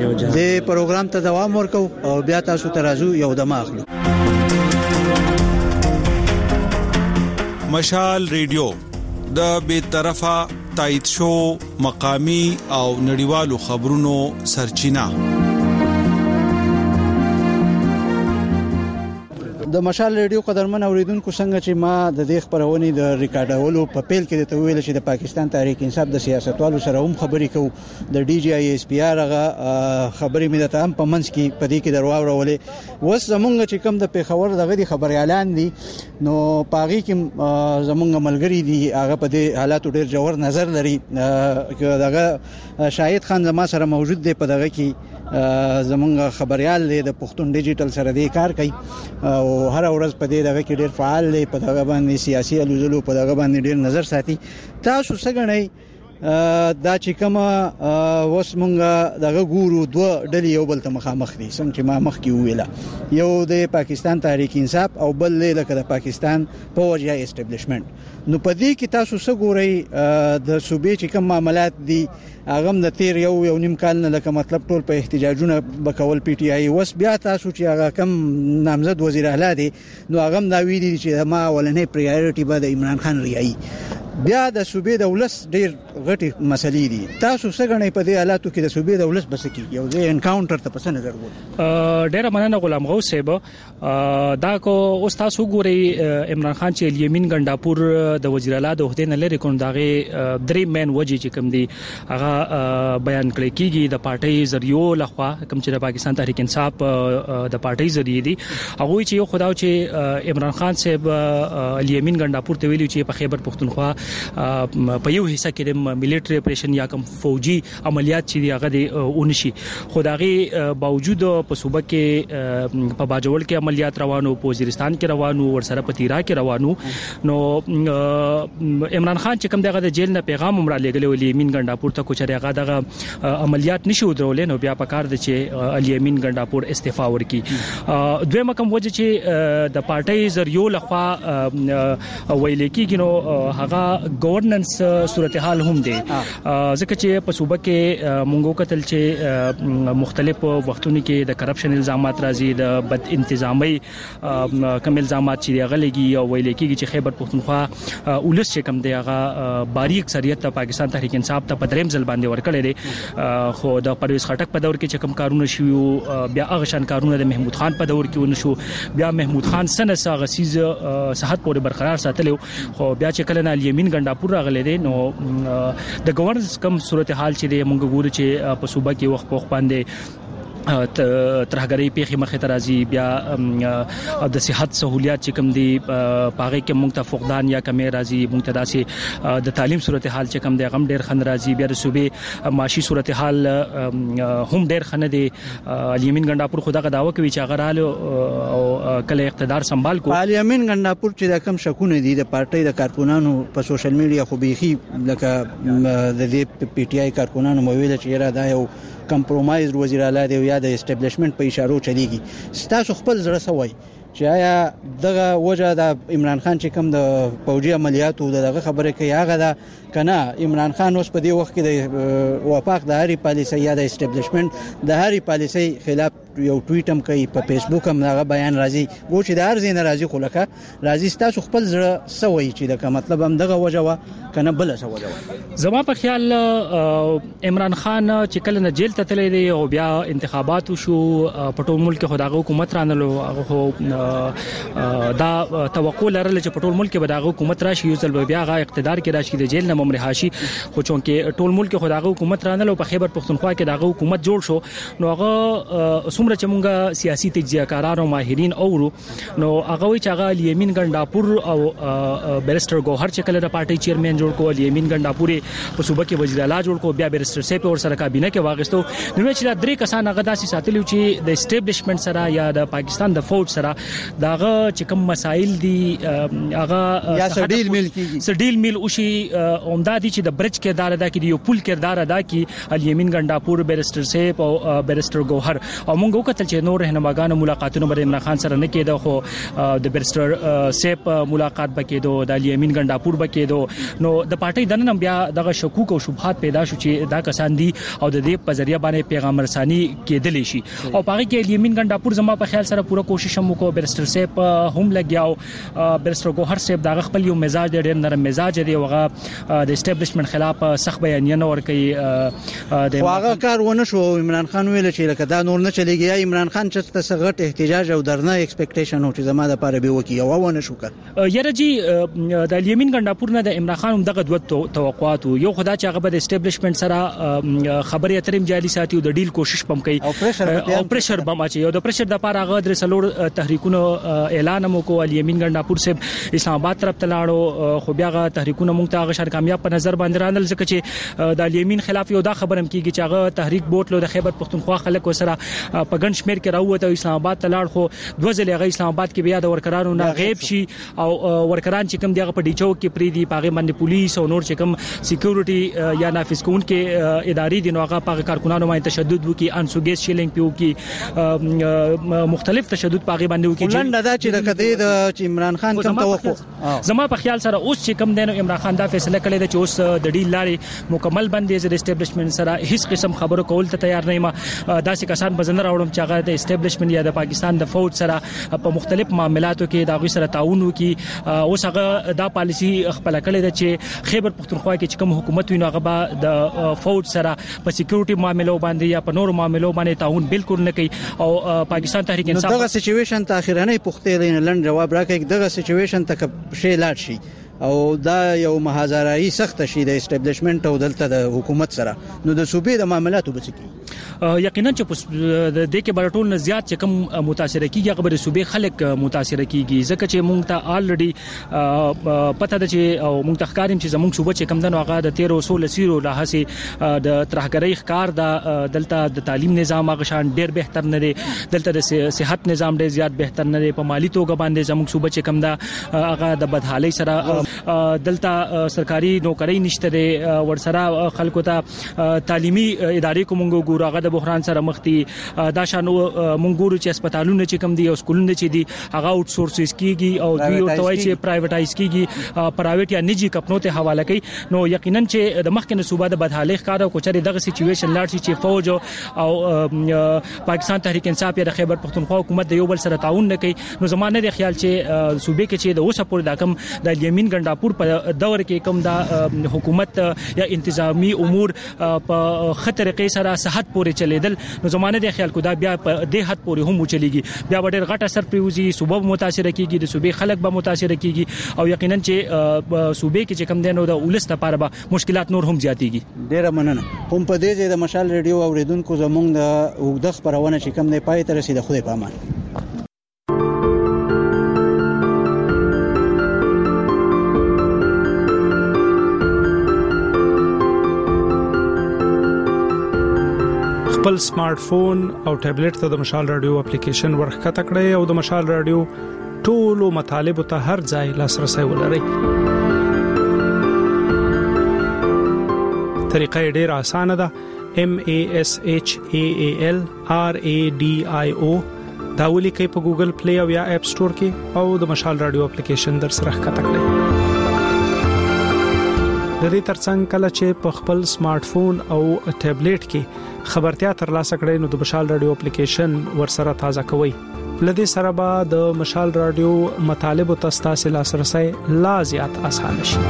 دې پروګرام ته دوام ورکو او بیا تاسو ته راځو یو دمه اخلو مشال ریډیو د بے طرفه تایید شو مقامی او نړیوالو خبرونو سرچینه د مشال ریډیو قدرمن اوریدونکو څنګه چې ما د دې خبرونې د ریکارډولو په پیل کې ته ویل چې د پاکستان تحریک انصاف د سیاستوالو سره هم خبرې کوي د ډي جی آی ایس پی آر هغه خبرې مې د تام په منځ کې په دې کې درواورولې وس زمونږ چې کوم د پیښور دغه دی خبري اعلان دي نو پاغي کې زمونږ ملګری دي هغه په دې حالاتو ډېر جوړ نظر لري دغه شاهد خان زما سره موجود دی په دغه کې زمونږ خبريال دی د پښتون ډیجیټل سره دی کار کوي او هر ورځ په دې دغه کې ډېر فعال دی په دغه باندې سیاسي الوزلو په دغه باندې ډېر نظر ساتي تاسو څنګه دا چې کوم وس مونږه دغه ګورو دوه ډلې یو بل ته مخامخ دي څنګه چې ما مخ کې ویله یو د پاکستان تحریک انصاف او بل لکه د پاکستان پاور یا اسټابلیشمنت نو په دې کې تاسو څه ګورئ د صوبې چې کوم معاملات دي هغه د تیر یو یو نیم کال نه لکه مطلب ټول په احتجاجونه بکول پی ټی آی وس بیا تاسو چې هغه کم نامزد وزیر اعلی دي نو هغه دا وی دي چې ما ولنې پرایورټي به د عمران خان ریایي بیا د صوبې د ولس ډېر غټي مسلې دي تاسو څنګه په دې حالاتو کې د صوبې د ولس بس کې یو ځای انکاونټر ته پس نظر وو ډېر مننه غلام غوث صاحب دا کو اوس تاسو ګوري عمران خان چې الیمین ګنداپور د وزیر اعلی د عہده نه لري کوم داغه درې مین وجې چې کوم دي هغه بیان کړی کیږي د پارټي ذریعو لخوا کوم چې د پاکستان تحریک انصاف د پارټي ذریعہ دي هغه چې یو خداو چې عمران خان صاحب الیمین ګنداپور ته ویلي چې په خیبر پختونخوا په یو حصہ کې د ملټری اپریشن یا کوم فوجي عملیات چې هغه د اونشي خدایي باوجود په صوبه کې په باجوړ کې عملیات روانو په وزیرستان کې روانو ورسره په تیرا کې روانو نو عمران خان چې کوم دغه د جیل نه پیغام عمر لګلې ولې امین ګنداپور ته کوچ هغه دغه عملیات نشو درولې نو بیا په کار د چې علي امین ګنداپور استعفا ورکي دویمه کوم وجه چې د پارټي زریو لخوا ویل کېږي نو هغه گورننس صورتحال هم دی ځکه چې په صوبه کې مونږ کتل چې مختلف وختونو کې د کرپشن الزامات راځي د بد انتظامی کوم الزامات چې غلېږي او ویل کېږي چې خیبر پختونخوا ولس چې کم دی هغه باری اکثریت ته پاکستان تحریک انصاف ته په دریم ځل باندې ورکړی دی خو د پرویز خټک په دور کې چې کوم کارونه شوي بیا هغه شان کارونه د محمود خان په دور کې ونشو بیا محمود خان سنه ساغه سیز صحت پورې برقرار ساتلو خو بیا چې کله نه الیمین ګنداپور راغلی دی نو د گورننس کم صورتحال چې دی مونږ ګورو چې په صوبه کې وخت په وخت باندې ترهګری پیخي مخه ترازی بیا د صحت سہولیات چې کوم دی پاغه کې مونږ ته فقدان یا کمی راځي مونږ ته داسې د تعلیم صورتحال چې کوم دی غم ډیر خن راځي بیا د صوبې معاشي صورتحال هم ډیر خن دی الیمین ګنداپور خدا غداوه کوي چې غراله او کله اقتدار سنبال کو الیمین ګنداپور چې د کم شکونه دي د پارټي د کارکونانو په سوشل میډیا خو بيخي لکه د دې پی ټی آی کارکونانو مویل چې را دا یو کمپرومایز وزیر اعلی دی یا د اسټابلیشمنت په اشارو چلیږي ستاسو خپل زړه سوي چې آیا دغه وجه د عمران خان چې کوم د فوجي عملیاتو دغه خبره کوي هغه دا کنه عمران خان اوس په دې وخت کې د وفاق د هرې پالیسي یا د اسټابلیشمنت د هرې پالیسي خلاف یو ټویټ هم کوي په فیسبوک هم هغه بیان راځي و چې د هر ځای راځي خو لکه راځي ستاسو خپل زړه سوي چې دا مطلب هم دغه وجه وا کنه بل څه وجه زما په خیال عمران خان چې کله نه جیل ته تللی دی او بیا انتخابات شو په ټول ملک کې خدای حکومت رانلو هغه دا توقع لرله چې په ټول ملک کې به د حکومت راشي یو ځل بیا هغه اقتدار کې راشي د جیل نه ممرحاشي خو چونکه ټول ملک کې خدای حکومت رانلو په خیبر پختونخوا کې د حکومت جوړ شو نو هغه څومره چې مونږه سیاسي تجزیه‌کاران او ماهرین اورو نو هغه وی چې هغه الیمین ګنداپور او بیرستر ګوهر چې کله د پارټي چیرمن جوړ کو الیمین ګنداپور په صوبه کې وزیر اعلی جوړ کو بیا بیرستر سیپ اور سره کابینه کې واغستو نو چې دا درې کسان هغه داسې ساتلو چې د اسټابلیشمنت سره یا د پاکستان د فوج سره داغه چې کوم مسائل دي هغه یا سډیل مل کیږي سډیل مل او شي عمده دي چې د برج کردار ادا کړي یو پول کردار ادا کړي الیمین ګنداپور بیرستر سیپ او بیرستر ګوهر او مونږ وکتل چې نور رهنماګانو ملاقاتونه بر عمران خان سره نه کېده خو د بیرستر سیپ ملاقات بکېدو د الیمین ګنداپور بکېدو نو د پارټي دنه بیا دغه شکوک او شبهات پیدا شو چې دا کسان دي او د دې په ذریعہ باندې پیغام رساني کېدلی شي او پاره کې الیمین ګنداپور زما په خیال سره پوره کوشش هم وکړو بیرستر سیپ هم لګیاو بیرستر ګوهر سیپ دا خپل یو مزاج ډېر نرم مزاج دی وغه د اسټابلیشمنت خلاف سخت بیانونه ورکړي د واغه کارونه شو عمران خان ویل چې لکه دا نور نه چلیږي عمران خان چې تاسو غټ احتجاج او درنه ایکسپیکټیشن او چې زما د پاره به وکی او ونه شو کړ یره جی د الیمین ګنداپور نه د عمران خان دغه دوه توقعات یو خدای چې هغه د اسټابلیشمنت سره خبري اترم جالي ساتي او د ډیل کوشش پم کوي او پريشر بم اچي او د پريشر د پاره هغه در سلور تحریکونو اعلان مو کو الیمین ګنداپور سے اسلام آباد طرف تلاړو خو بیا غا تحریکونه مونږ ته غشر کامیاب په نظر باندې رانل ځکه چې د الیمین خلاف یو دا خبرم کیږي چې هغه تحریک بوتلو د خیبر پختونخوا خلک وسره په ګن شمیر کې راوته اسلام آباد تلاړ خو دوه ځلې هغه اسلام آباد کې بیا د ورکرانو نه غیب شي او ورکران چې کوم دغه په ډیچو کې پری دی پاغه باندې پولیس او نور چې کوم سکیورټي یا نافذ کون کې اداري دي نو هغه پاغه کارکونانو باندې تشدد وکي انسوګیس شیلینګ پیو کې مختلف تشدد پاغه باندې وکي ولنده دا چې د کده د عمران خان کوم توقع زما په خیال سره اوس چې کوم دینو عمران خان دا فیصله کړی چې اوس د ډیل لارې مکمل بندي د اسټابلیشمنت سره هیڅ قسم خبرو کول ته تیار نه ما داسې کسان بزنه راوړم چې هغه د اسټابلیشمنت یا د پاکستان د فوج سره په مختلف معاملاتو کې دا غوي سره تعاون وکي اوس هغه دا پالیسی خپل کړی د چې خیبر پختونخوا کې چې کوم حکومت ویني هغه به د فوج سره په سکیورټي معاملو باندې یا په نور معاملو باندې تعاون بالکل نه کوي او پاکستان تحریک انصاف دغه سچويشن ته اخیرنۍ پختې لین لند جواب راکړي دغه سچويشن ته شی لاړ شي او دا یو محاذرایي سخت شي د اسټابلیشمنت او دلته د حکومت سره نو د صوبې د معاملاتو بچکی یقینا چې د دې کې برټول نه زیات چې کوم متاثر کیږي هغه د صوبې خلک متاثر کیږي ځکه چې مونږ ته الریډي پته ده چې او مونږ ته ښکاریم چې زمونږ صوبې چې کم دنو هغه د تیرو سول سیرو راهسي د ترهګرۍ ښکار د دلته د تعلیم نظام هغه شان ډیر بهتر نه دی دلته د صحت نظام ډیر زیات بهتر نه دی په مالی توګه باندې زمونږ صوبې چې کم ده هغه د بدحالۍ سره دلته سرکاري نوکری نشته دی ورسره خلکو ته تعلیمي ادارې کومګو ګور ګورو هغه د بحران سره مخ دي دا شانو مونږ ګورو چې هسپتالونه چې کم دي او سکولونه چې دي هغه اوټ سورسز کیږي او دوی ورته وایي چې پرایویټایز کیږي پرایویټ یا نجی کمپنیو ته حواله کوي نو یقینا چې د مخکنه صوبه د بدحالي ښکارا او کوچري دغه سچويشن لاړ شي چې فوج او پاکستان تحریک انصاف یا د خیبر پختونخوا حکومت د یو بل سره تعاون نه کوي نو زمانه د خیال چې صوبې کې چې د اوسه پور د کم د یمین ګنداپور په دور کې کوم د حکومت یا انتظامی امور په خطر کې سره صحت پورې چلیدل نو زمانه د خیال کو دا بیا په دې حد پورې هم چلیږي بیا ډېر غټ اثر پریوزي صوبه متاثر کیږي د صوبې خلک به متاثر کیږي او یقینا چې صوبې کې چې کم دینو د ولست لپاره به مشکلات نور هم زیاتېږي. ډېر مننه. هم په دې ځای د مشال ریډیو اوریدونکو زموږ د وګړه خبرونه چې کم نه پای تر رسیده خو دې پامان. خپل سمارټ فون او ټابلیټ ته د مشال رادیو اپلیکیشن ورخته کړئ او د مشال رادیو ټولو مطالب ته هر ځای لاسرسي ولرئ. طریقه ډېر اسانه ده. M A S H A A L R A D I O دا ولیکئ په ګوګل پلی او یا اپ سٹور کې او د مشال رادیو اپلیکیشن در سره ښکته کړئ. د دې ترڅنګ کله چې په خپل سمارټ فون او ټابلیټ کې خبرتیا ترلاسه کړئ نو د مشال رادیو اپلیکیشن ورسره تازه کوئ. لدې سره به د مشال رادیو مطالب او تاسو لاسرسي لا زیات اسانه شي.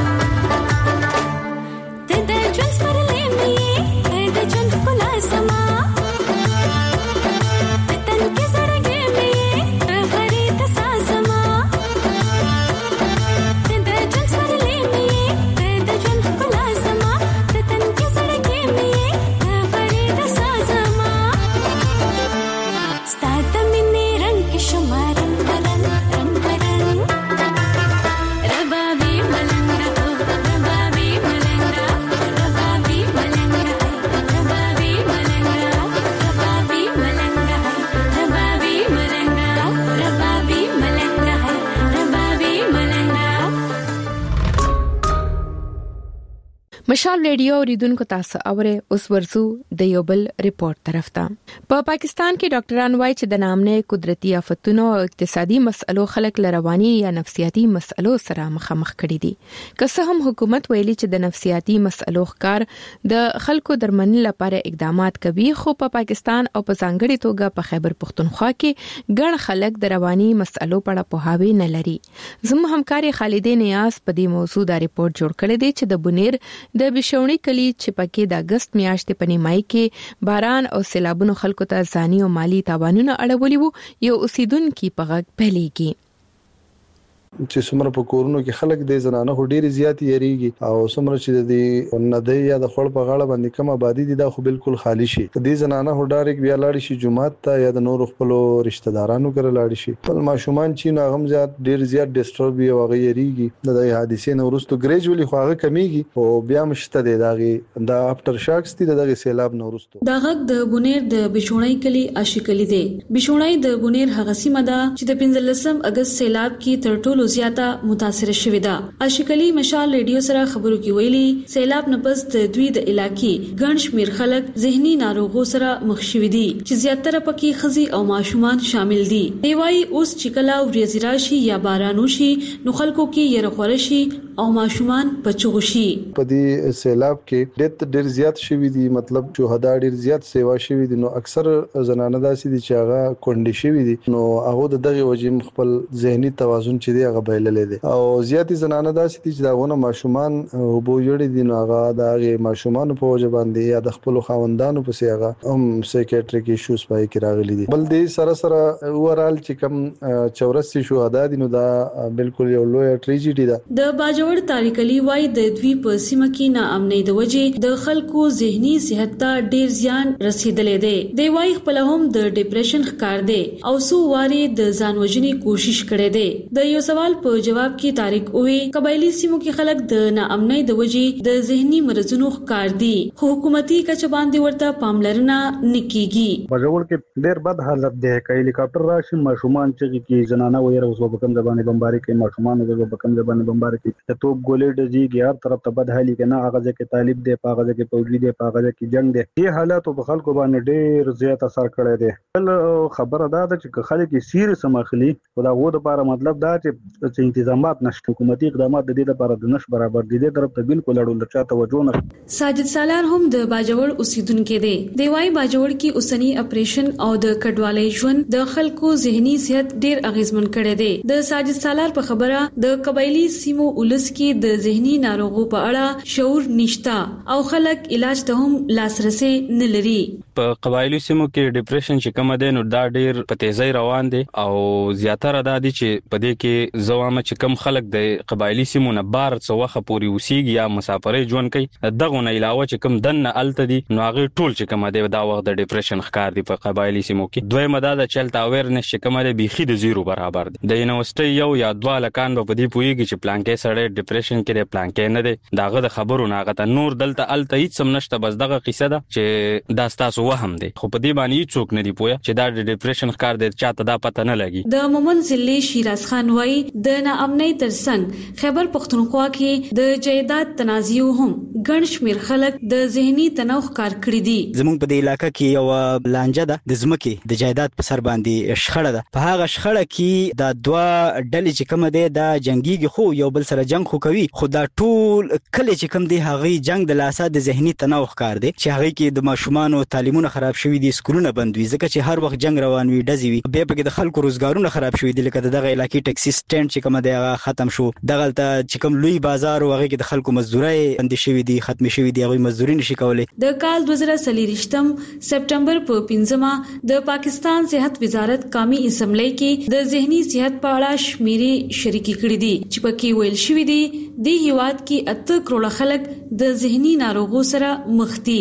Sama مشال ریډیو اوریدونکو تاسو اوره اوس ورسو د یو بل ریپورت طرف ته. په پا پاکستان کې ډاکټران وایي چې د نامنه قدرتي آفتونو او اقتصادي مسلو خلک لرواني یا نفسیاتي مسلو سره مخامخ کړي دي. که څه هم حکومت ویلي چې د نفسیاتي مسلو ښکار د خلکو درمنلو لپاره اقدامات کوي، خو په پا پاکستان او په ځانګړي توګه په خیبر پختونخوا کې ګڼ خلک د رواني مسلو په اړه پوهاوی نه لري. زموږ همکاري خالدې نیاز په دې موضوع دا ریپورت جوړ کړی دی چې د بنیر د بشونی کلی چې پکې د اگست میاشتې په نیمای کې باران او سیلابونو خلکو ته ځاني او مالی تاوانونه اړولي وو، یو اوسیدونکو په غږ پهلېږي چې څومره په کورونو کې خلک د زنانه هډيري زیات یریږي او څومره چې د ندی یا د خړ په غاړه باندې کوم آبادی دي دا خو بالکل خالی شي. د زنانه هډارک بیا لاړ شي جمعات ته یا د نور خپل رشتہ دارانو کړه لاړ شي. خپل ماشومان چې ناغم زیات ډیر زیات ډیسټرب وي او غیریږي د حادثې نو ورستو ګریجوالي خو هغه کمیږي او بیا مشته دی داغه دا افتر شاکس دي دغه سیلاب نو ورستو. دا غږ د بونیر د بشونی کلی اشکلی دی. بشونی د بونیر هغه سیمه ده چې د پنځلسم اگست سیلاب کې تر ټولو زیاته متاثر شوې ده. اشکلی مشال ریډیو سره خبرو کې ویلي سیلاب نه پس د دوی د علاقې ګڼ شمیر خلک ذهني ناروغو سره مخ شوي دي چې زیاتره پکې خزي او ماشومان شامل دي. دیوای اوس چې کله ورېځ راشي یا باران وشي نو خلکو کې یره خور شي او ماشومان بچو شي. په دې سیلاب کې ډېر ډېر زیات شوي دي، مطلب شهدا ډېر زیات سیوا شوي دي. نو اکثر زنانه داسې دي چې هغه کونډې شوي دي، نو هغه دغه وجې خپل ذهني توازن چې دی هغه بایلل دي او زیاتې زنانه داسې دي چې داونه ماشومان وبو یړي دي، نو هغه د ماشومان په وجه باندې یا د خپل خوندانو په سي هغه هم سایکیاټریک ایشوز پای کې راغلي دي. بل دې سره سره اورال چې کم چورسي شهدا دي نو دا بالکل یو لوی ټریجډي ده. د باجوړ تاریخ علی وای د دوی په سیمه کې ناامنۍ د وجې د خلکو ذهني صحت ته ډیر زیان رسیدلې دی. دی وای خپل هم د ډیپریشن ښکار دی او سو واري د ځان وژنې کوشش کړې دی. د یو سوال په جواب کې تاریخ اوې قبایلی سیمو کې خلک د ناامنۍ د وجې د ذهني مرزونو ښکار دي، خو حکومتي کچ باندې ورته پاملرنه نکېږي. باجوړ کې ډېر بد حالت دی. که هلیکاپټر راشي ماشومان چې کې زنانه ويره اوس په کوم ځای بمباري کوي، ماشومان اوس په کوم ځای بمباري کوي، ته توپ ګولې ډزيږي هر طرف ته بد حالي کنه. هغه ځکه طالب دی، په هغه ځکه فوجي دی، په هغه ځکه جنگ دی. دې حالات په خلکو باندې ډېر زیات اثر کړی دی. بل خبره دا ده چې خلک یې سیریس مخلي او دا غو د لپاره مطلب دا چې انتظامات نشته، حکومتي اقدامات د دې لپاره د نش برابر دي. د طرف ته بالکل اړول چا توجه نه. ساجد سالار هم د باجوړ اوسیدونکو دی. دی وايي باجوړ کې اوسنی اپریشن او د کډوالۍ ژوند د خلکو ذهني صحت ډیر اغیزمن کړي دی. د ساجد سالار په خبره د قبایلی سیمو ولس کې د ذهني ناروغو په اړه شعور نشتا او خلک علاج ته هم لاسرسي نه لري. په قبایلی سیمو کې ډیپریشن چې کوم دی نو دا ډیر په تیزی روان دی او زیاتره دا دي چې په دې کې زوامه چې کم خلک د قبایلی سیمو نه بار څو وخت پوري وسیږي یا مسافرې ژوند کوي، دغه نه علاوه چې کم دنه الته دي نو هغه ټول چې کوم دی دا وخت د ډیپریشن ښکار دی په قبایلی سیمو کې. دوی مدد چلته اویرنس چې کوم دی بيخي د زیرو برابر دی. د یونیورسيټي یو یا دوا لکان په دې پويږي چې پلان کې سړی ډیپریشن کې دی، پلان کې نه دی. داغه د خبرو نه غته نور دلته الته هیڅ سم نشته، بس دغه قصه ده چې دا تاسو وهم دی، خو په دې باندې څوک نه دی پوهه چې دا د ډیپریشن ښکار دی، چاته دا پته نه لګي. د مومن ضلع شیراز خان وای د ناامنۍ ترڅنګ خیبر پختونخوا کې د جیدات تنازعو هم ګڼ شمیر خلک د ذهني تنوع ښکار کړی دي. زموږ په دې علاقې کې یو لانجه ده د ځمکې د جیدات په سر باندې شخړه ده. په هغه شخړه کې د دوا ډلې چې کوم دی دا جنگيږي، خو یو بل سره جنگ خو کوي، خو دا ټول کله چې کوم دی هغه جنگ د لاسه د ذهني تنوع ښکار دی چې هغه کې د ماشومان تعلیمونه خراب شوي دي، سکولونه بند وي ځکه چې هر وخت جنگ روان وي، ډزې وي. بیا پکې د خلکو روزګارونه خراب شوي دي، لکه دغه علاقې ټیکسي سټینډ چې کوم دی هغه ختم شو. دغه ته چې کوم لوی بازار او هغه کې د خلکو مزدوري بند شوي دي، ختم شوي دي، هغه مزدوري نشي کولای. د کال دوه زره څلور سپټمبر په پنځمه د پاکستان صحت وزارت قومي اسمبلی کې د ذهني صحت په اړه شمیرې شریکې کړې دي چې پکې ویل شوی دی د هیواد کې اته کروڑ خلک د ذهني ناروغو سره مخ دي.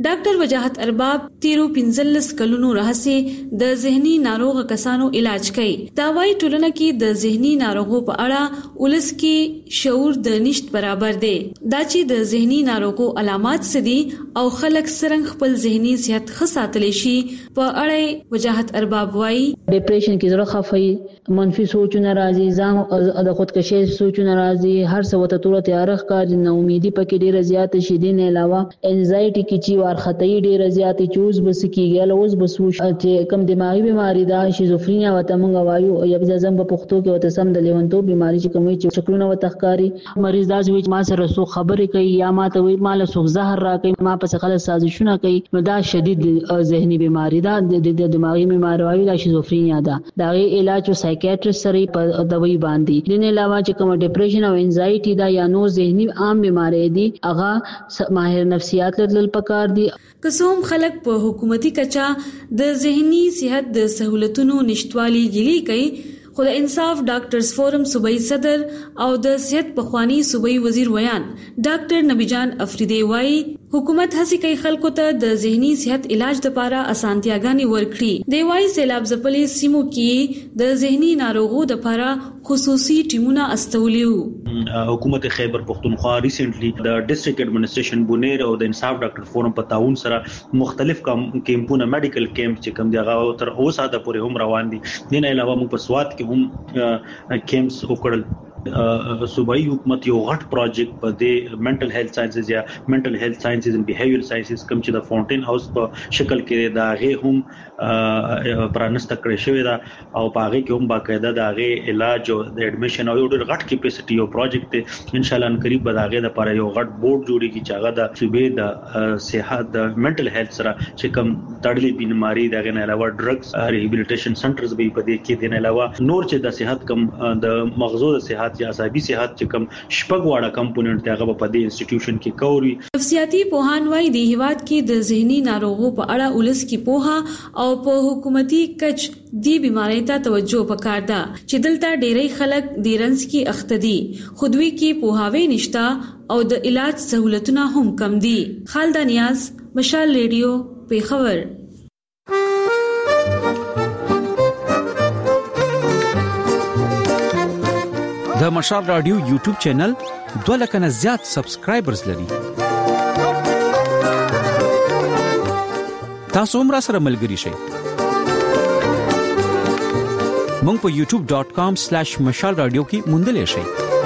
ډاکټر وجاهت ارباب تیرو پنځلس کلونو راهسي د ذهني ناروغ کسانو علاج کوي. دا وايي ټولنه کې د ذهني ناروغو په اړه ولس کې شعور د نشټ برابر دی. دا چې د ذهني ناروغو علامات سدي او خلک څنګه خپل ذهني صحت ښه ساتلی شي په اړه وجاهت ارباب وايي ډیپریشن کې زړه خفای، منفي سوچونه راځي، ځان د خودکشي سوچونه راځي، هر څه وته ټول تیار ښکاري، نو امیدي پکې ډیره زیاته شي. دي نه علاوه انزایټي کې چې وارخطای ډیره زیاته چوز بس کیږي، لوز بس چې کم دماغي بیماری دا شیزوفرینیا وته مونږ وایو یا ځم په پښتو کې وته سم د لیونتو بیماری چې کومي چې شکلونه وته ښکاري. مریض دا چې ما سره سو خبرې کوي یا ما ته وی مال سو زهر راکې، ما په څه غلط سازشونه کوي، نو دا شدید ذهني بیماری دا د دماغي بیماری وایي دا شیزوفرینیا ده. دا غي علاج او سایکیاټریست سره په دوايي باندې. دین علاوه چې کوم ډیپریشن او انزایټي دا یا نو ذهني عام بیماری دي هغه ماهر نفسیات لدل پکار دي. قسم خلک په حکومتي کچا د ذهني صحت د سہولتونو نشټوالي ګيلي کوي. خو د انصاف ډاکټرز فورم صوبایي صدر او د صحت پخوانی صوبایي وزیر ویان ډاکټر نبی جان افریدی وايي حکومت هڅه کوي خلکو ته د ذهني صحت علاج لپاره اسانتیاګانې ورکړي. دی وايي سیلاب ځپلې سیمو کې د ذهني ناروغو لپاره خصوصي ټیمونه استولیو. حکومت خیبر پختونخوا ریسنټلی د ډیسټریکټ ایڈمنسټریشن بونیر او د انصاف ډاکټر فورم په تعاون سره مختلف کیمپونه میډیکل کیمپ چې کوم دی هغه تر اوسه د پورې هم روان دي. دین علاوه موږ په سواد کې هم کیمپس وکړل. صوبایي حکومت یو غټ پروجیکټ په د منټل هیلث ساينسز یا منټل هیلث ساينسز ان بیهیویرل ساينسز کوم چې د فاونټین هاوس په شکل کې دا غي هم پرانست کړی شوی دا او په هغه کې هم باقاعده دا غي علاج او د اډمیشن او یو ډېر غټ کیپاسټي او پروجیکټ دی. ان شاء الله ان قریب به دا غي د لپاره یو غټ بورډ جوړیږي چې هغه د صوبې د صحت د منټل هیلث سره چې کوم تړلې بیماری دا غي نه علاوه ډرګز ریهابلیټیشن سنټرز به په دې کې دي، نه علاوه نور چې د صحت کم د مغزو د صحت یا عصبي صحت چې کوم شپږ واړه کمپوننټ دی هغه په دې انسټیټیوشن کې کوري. نفسیاتي پوهان وايي د هیواد کې د ذهني ناروغو په اړه ولس کې پوها او په حکومتي کچ دی بیماری ته توجه وکړ دا چې دلته ډېری خلک د رنس کې اخته دي، خودوي کې پوهاوی نشتا او د علاج سہولتونه هم کم دي. خالد نیاز، مشال ریډیو، پیښور. د مشال رادیو یوټیوب چینل دوه لک نه زیات سبسکرایبرز لري. تاسو هم را سره ملګري شئ. مونږ په یوټیوب ډاٹ کام سلیش مشال رادیو کې موندل شئ.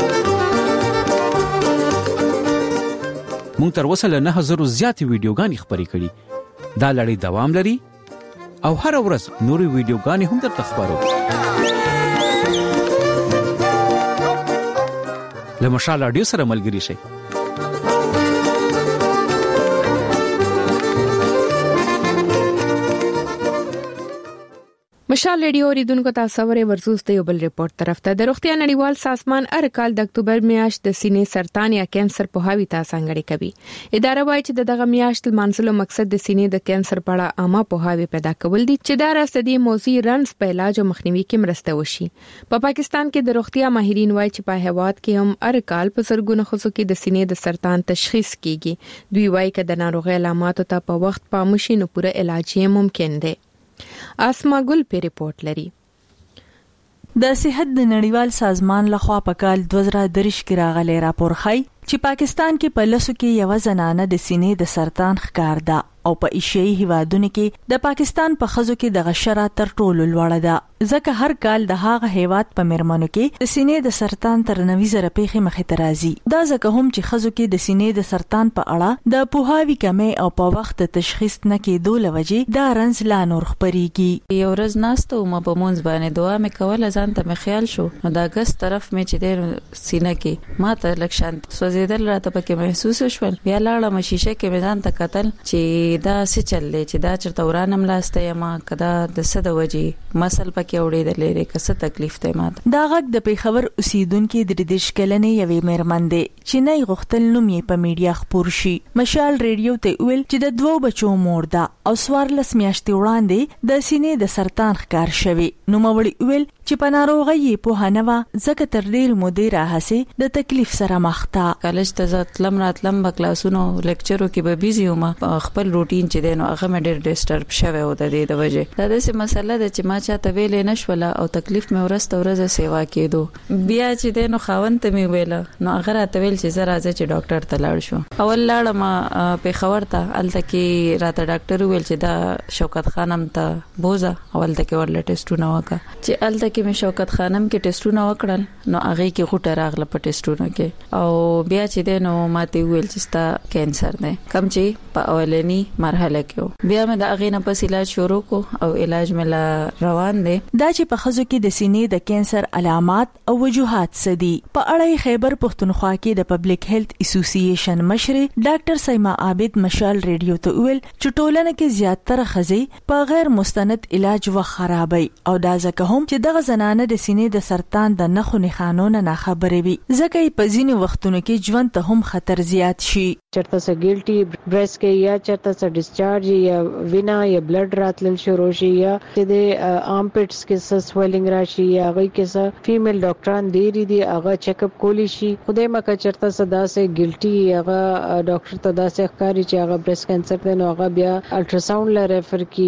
مونږ تر اوسه له نه هزار زیات ویډیوګانې خبرې کړي. دا لړۍ دوام لري او هر ورځ نوري ویډیوګانې هم درته خبرو. له مشال رادیو سره ملګري شئ. مشال ریډیو اوریدونکو ته خبرې ورزوس ته یو بل ریپورت طرف ته. د روغتیا نړیوال سازمان هر کال د اکتوبر میاشت د سینې سرطان یا کانسر په هاوی ته څنګه کوي. اداره وايي چې دغه میاشت منځلو مقصد د سینې د کانسر په اړه عامه پوهاوی پیدا کول دي چې دا راست دي موضوع رنس په علاج او مخنیوي کې مرسته وشي. په پاکستان کې د روغتیا ماهرین وايي چې په هیواد کې هم هر کال په سرګونه خصوصي کې د سینې د سرطان تشخیص کیږي. دوی وايي چې د ناروغي علاماتو ته په وخت پام وشي نو پوره علاج یې ممکن دی. اسما ګل په ریپورت لري. د صحت د نړیوال سازمان لخوا په کال دوه زره درې کې راغلی راپور ښيي چې پاکستان کې په لسو کې یو زنانه د سینې د سرطان ښکار ده او په ایشیایي هیوادونو کې د پاکستان په خزو کې د غشره تر ټولو لوړه ده. ځکه هر کال د هغه هیواد په مرمنو کې د سینې د سرطان تر نوي زره پیښې مخې ته راځي. دا ځکه هم چې خزو کې د سینې د سرطان په اړه د پوهاوی کمی او په وخت د تشخیص نه کېدو لوجې دا رنځ لا نور خپريږي. یو ورځ ناستو ما په مونږ باندې دعا مې کوله، ځان ته مې خیال شو نو دا ګس طرف مې چې د سینې کې ما ته لک شانت سوځیدل راته پکې محسوس شول. بیا لاړم شیشه کې مې ځان ته کتل چې دا څه چل دی چې دا چرته ورانم لاسته یم کدا د څه د وجې مسل پکې اورېدل لري که څه تکلیف دی ماته. دا غږ د پیښور اوسیدونکو د دېرش کلنې یوې مېرمن دی چې نه غوښتل نوم یې په میډیا خپور شي. مشال ریډیو ته ویل چې د دوو بچو مور ده او څوارلس میاشتې وړاندې د سینې د سرطان ښکار شوی. نو مړی ویل چې په ناروغي په هنوا ځکه تر ډیر مودې راهسي د تکلیف سره مخ ده. کالج ته ځتلم راتلم په کلاسونو لیکچرو کې به بيزي وم، خپل روټین چې دینو هغه مې ډېر ډیسټرب شوی و د دې د وجه دا داسې مسله ده چې ما چاته ویلې نشوله او تکلیف مې ورسته ورځ سیوا کېدو بیا چې دینو خاوند ته مې ویله نو هغه راته ویل چې زه راځه چې ډاکټر ته لاړ شو اول لاړم پیښور ته الته کې راته ډاکټر ویل چې دا شوکت خانم ته بوزه اول ته کې ورل ټیسټونه وکړه چې الته کې مې شوکت خانم کې ټیسټونه وکړل نو هغه کې غوټه راغله په ټیسټونو کې او بیا چې دینو ماته ویل چې ستا کینسر دی کم چې په اولنی مرحله کې بیا مې د هغه نه پس علاج شروع کو او علاج مې لا روان دی دا چې په خزو کې د سینې د کینسر علامات او وجوهات سدي په اړه خیبر پښتونخوا کې د پبلک هیلث اسوسییشن مشر ډاکټر سیما عابد مشال ریډیو ته ویل چې ټولنه کې زیاتره خزي په غیر مستند علاج و خرابي او دا ځکه هم چې دغه زنانه د سینې د سرطان د نخو نښانونو نه خبرې وي ځکه یې په ځینې وختونو کې ژوند ته هم خطر زیات شي چرته سه ګیلټي برست کې یا چرته سه ډیسچارج یا وینا یا بلډ راتلل شروع شي یا د آرمپټس کې سه سویلینګ راشي یا هغه کې سه فیمیل ډاکټران ډیری دي هغه چیک اپ کولی شي خدای مکه چرته صدا سه ګیلټي هغه ډاکټر ته دا سه ښکاری چې هغه برست کینسر دی نو هغه بیا الټراساوند لا ریفر کی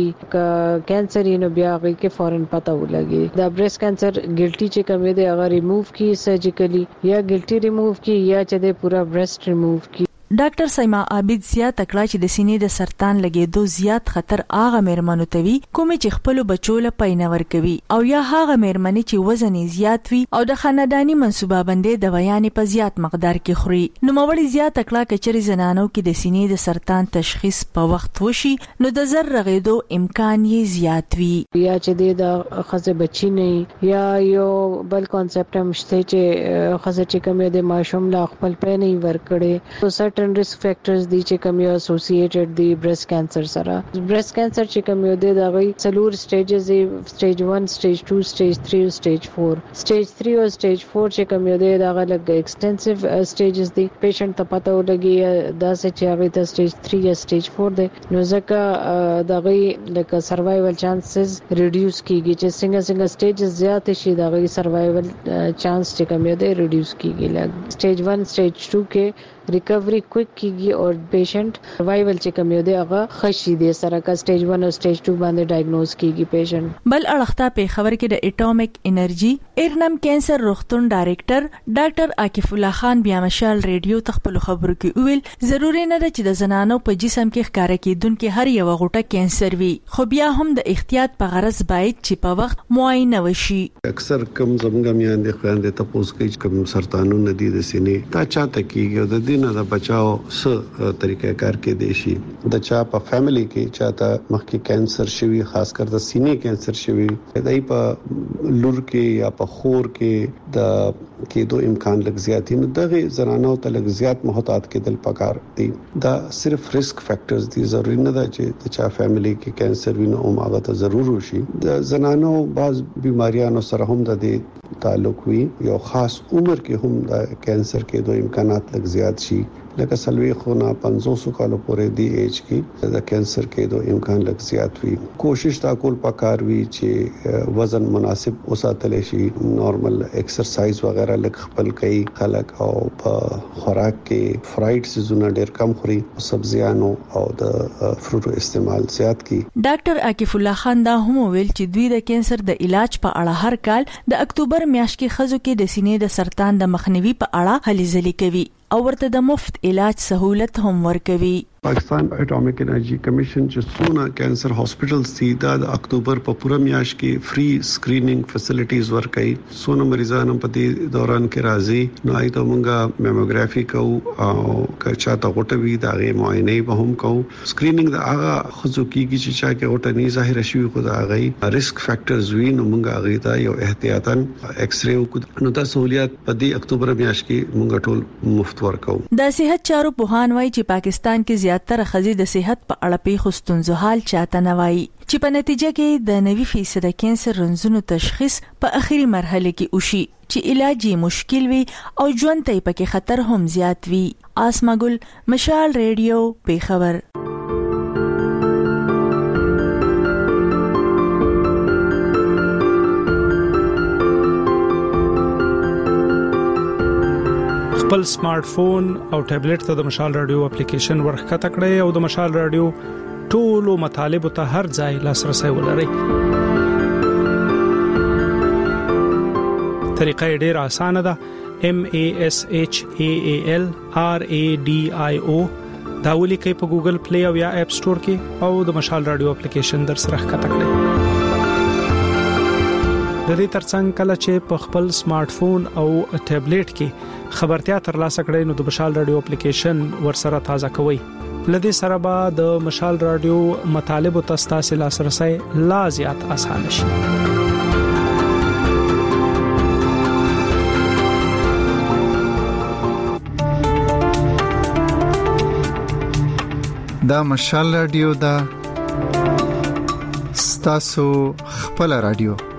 کینسر یې نو بیا هغه کې فورن پته ولګي دا برست کینسر ګیلټي چې کوم دی هغه ریموو کی سرجیکلی یا ګیلټي ریموو کی یا چې د پورا برست ریموو کی ډاکټر سیما عابد زیات کړه چې د سینې د سرطان لګېدو زیات خطر هغه مېرمنو ته وي کومې چې خپل بچو له پاینور کوي او یا هغه مېرمنې چې وزن زیات وي او د خاندانی منصوبه بندي د ویانې په زیات مقدار کې خوري نو موري زیات کړه کچري زنانو کې د سینې د سرطان تشخیص په وخت وشي نو د زر رغېدو امکان یې زیات وي یا چې د خزه بچی نه یا یو بل کانسپټ هم شته چې خزه چې کوم د ماشوم لا خپل پې نه ورکړي تو سرټن risk factors دي چې کوم یو associated دي breast cancer سره breast cancer چې کوم یو د غي څلور سټیجز دي stage one stage two stage three stage four stage three او stage four چې کوم یو د غي لګ extensive stages دي patient ته پته ولګي دا چې هغه د stage three یا stage four دي نو ځکه د غي لکه survival chances reduce کیږي چې څنګه څنګه stages زیات شي د غي survival chance چې کوم یو د reduce کیږي لګ stage one stage two کې ریکوری کویک کیږي او پیشنٹ سروایول چې کوم یو دی هغه خشي دي سره کا سټیج one او سټیج two باندې ډایګنوز کیږي پیشنٹ بل اړخته په خبر کې د اټومیک انرژي ایرنم کینسر روغتون ډایریکټر ډاکټر عاکف الله خان بیا مشال ریډیو تخپل خبرو کې ویل ضروري نه ده چې د زنانو په جسم کې ښکارا کېدونکو هر یو غوټه کینسر وي خو بیا هم د احتیاط په غرض باید چې په وخت معاینه وشي اکثر کم زمونږ میان دي خواندې تاسو کې کوم سرطانونه دي د سینې تا چاته کیږي د دینه د بچاو س طریقې کار کې دي شي د چا په فیملی کې چاته مخکې کینسر شوی خاص کر د سینې کینسر شوی دای په لور کې یا په خور کې د کېدو امکان لږ زیات نه دغه زنانو ته لږ زیات محتاط کېدل پکار دي دا صرف ریسک فیکٹرز دي ضروري نه ده چې د چا فیملی کې کینسر ویني او هغه ته ضرور وشي د زنانو بعض بیماریانو سره هم د دې تعلق وي یو خاص عمر کې هم د کینسر کېدو امکانات لږ زیات شي لکه سلوي خو نه پنځوس کالو پورې دی ایج کې د کینسر کېدو امکان لږ زیات وي کوشش تا کول پکار وي چې وزن مناسب وساتل شي نارمل ایکسرسایز وغیرہ لږ خپل کوي خلک او په خوراک کې فرایډ سيزونه ډېر کم خوري سبزیانو او د فروټو استعمال زیات کړي ډاکټر عاکف الله خان دا هم ویل چې دوی د کینسر د علاج په اړه هر کال د اکتوبر میاشت کې خزو کې د سینې د سرطان د مخنیوي په اړه هلې ځلې کوي او ورته د مفت علاج سہولت هم ورکوي پاکستان اټومیک انرژي کمیشن چې څونه کینسر هاسپټلز دي د اکتوبر په پوره میاشت کې فری سکرینینګ فیسیلیټیز ورکړي څونه مریضان په دې دوران کې راځي نو ایته مونږه میموګرافي کوو او که چاته غوټه وي دا غي معاینه به هم کوو سکرینینګ د هغه خزو کیږي چې چا کې غوټه نه ظاهر شي خو دا غي ریسک فیکٹرز وي نو مونږه هغه ته یو احتیاطاً ایکس ری وکړو نو دا سہولیت په دې اکتوبر میاشت کې مونږ ټول مفت ورکو د صحت چارو پوهان وايي چې پاکستان کې زیاتره خزي د صحت په اړه په خستونزو حال چاته نه وایي چې په نتیجه کې د نوي فیصد کینسر رنځونو تشخیص په اخري مرحله کې وشي چې علاج یې مشکل وي او ژوند ته پکې خطر هم زیات وي آسما ګل مشال ریډیو په خبر خپل سمارټ فون او ټابلیټ ته د مشال رادیو اپلیکیشن ورخته کړئ او د مشال رادیو ټولو مطالب ته هر ځای لاسرسي ولرئ. طریقه ډیره اسانه ده. M A S H A A L R A D I O دا ولیکئ په ګوګل پلی او یا اپ سٹور کې او د مشال رادیو اپلیکیشن در سره ښکته کړئ. د دې ترڅنګ کله چې په خپل سمارټ فون او ټابلیټ کې خبرتیا ترلاسه کړئ نو د مشال رادیو اپلیکیشن ورسره تازه کوئ. لدې سره به د مشال رادیو مطالب او تاسو لاسرسي لا زیات اسانه شي. دا مشال رادیو دا ستاسو خپل رادیو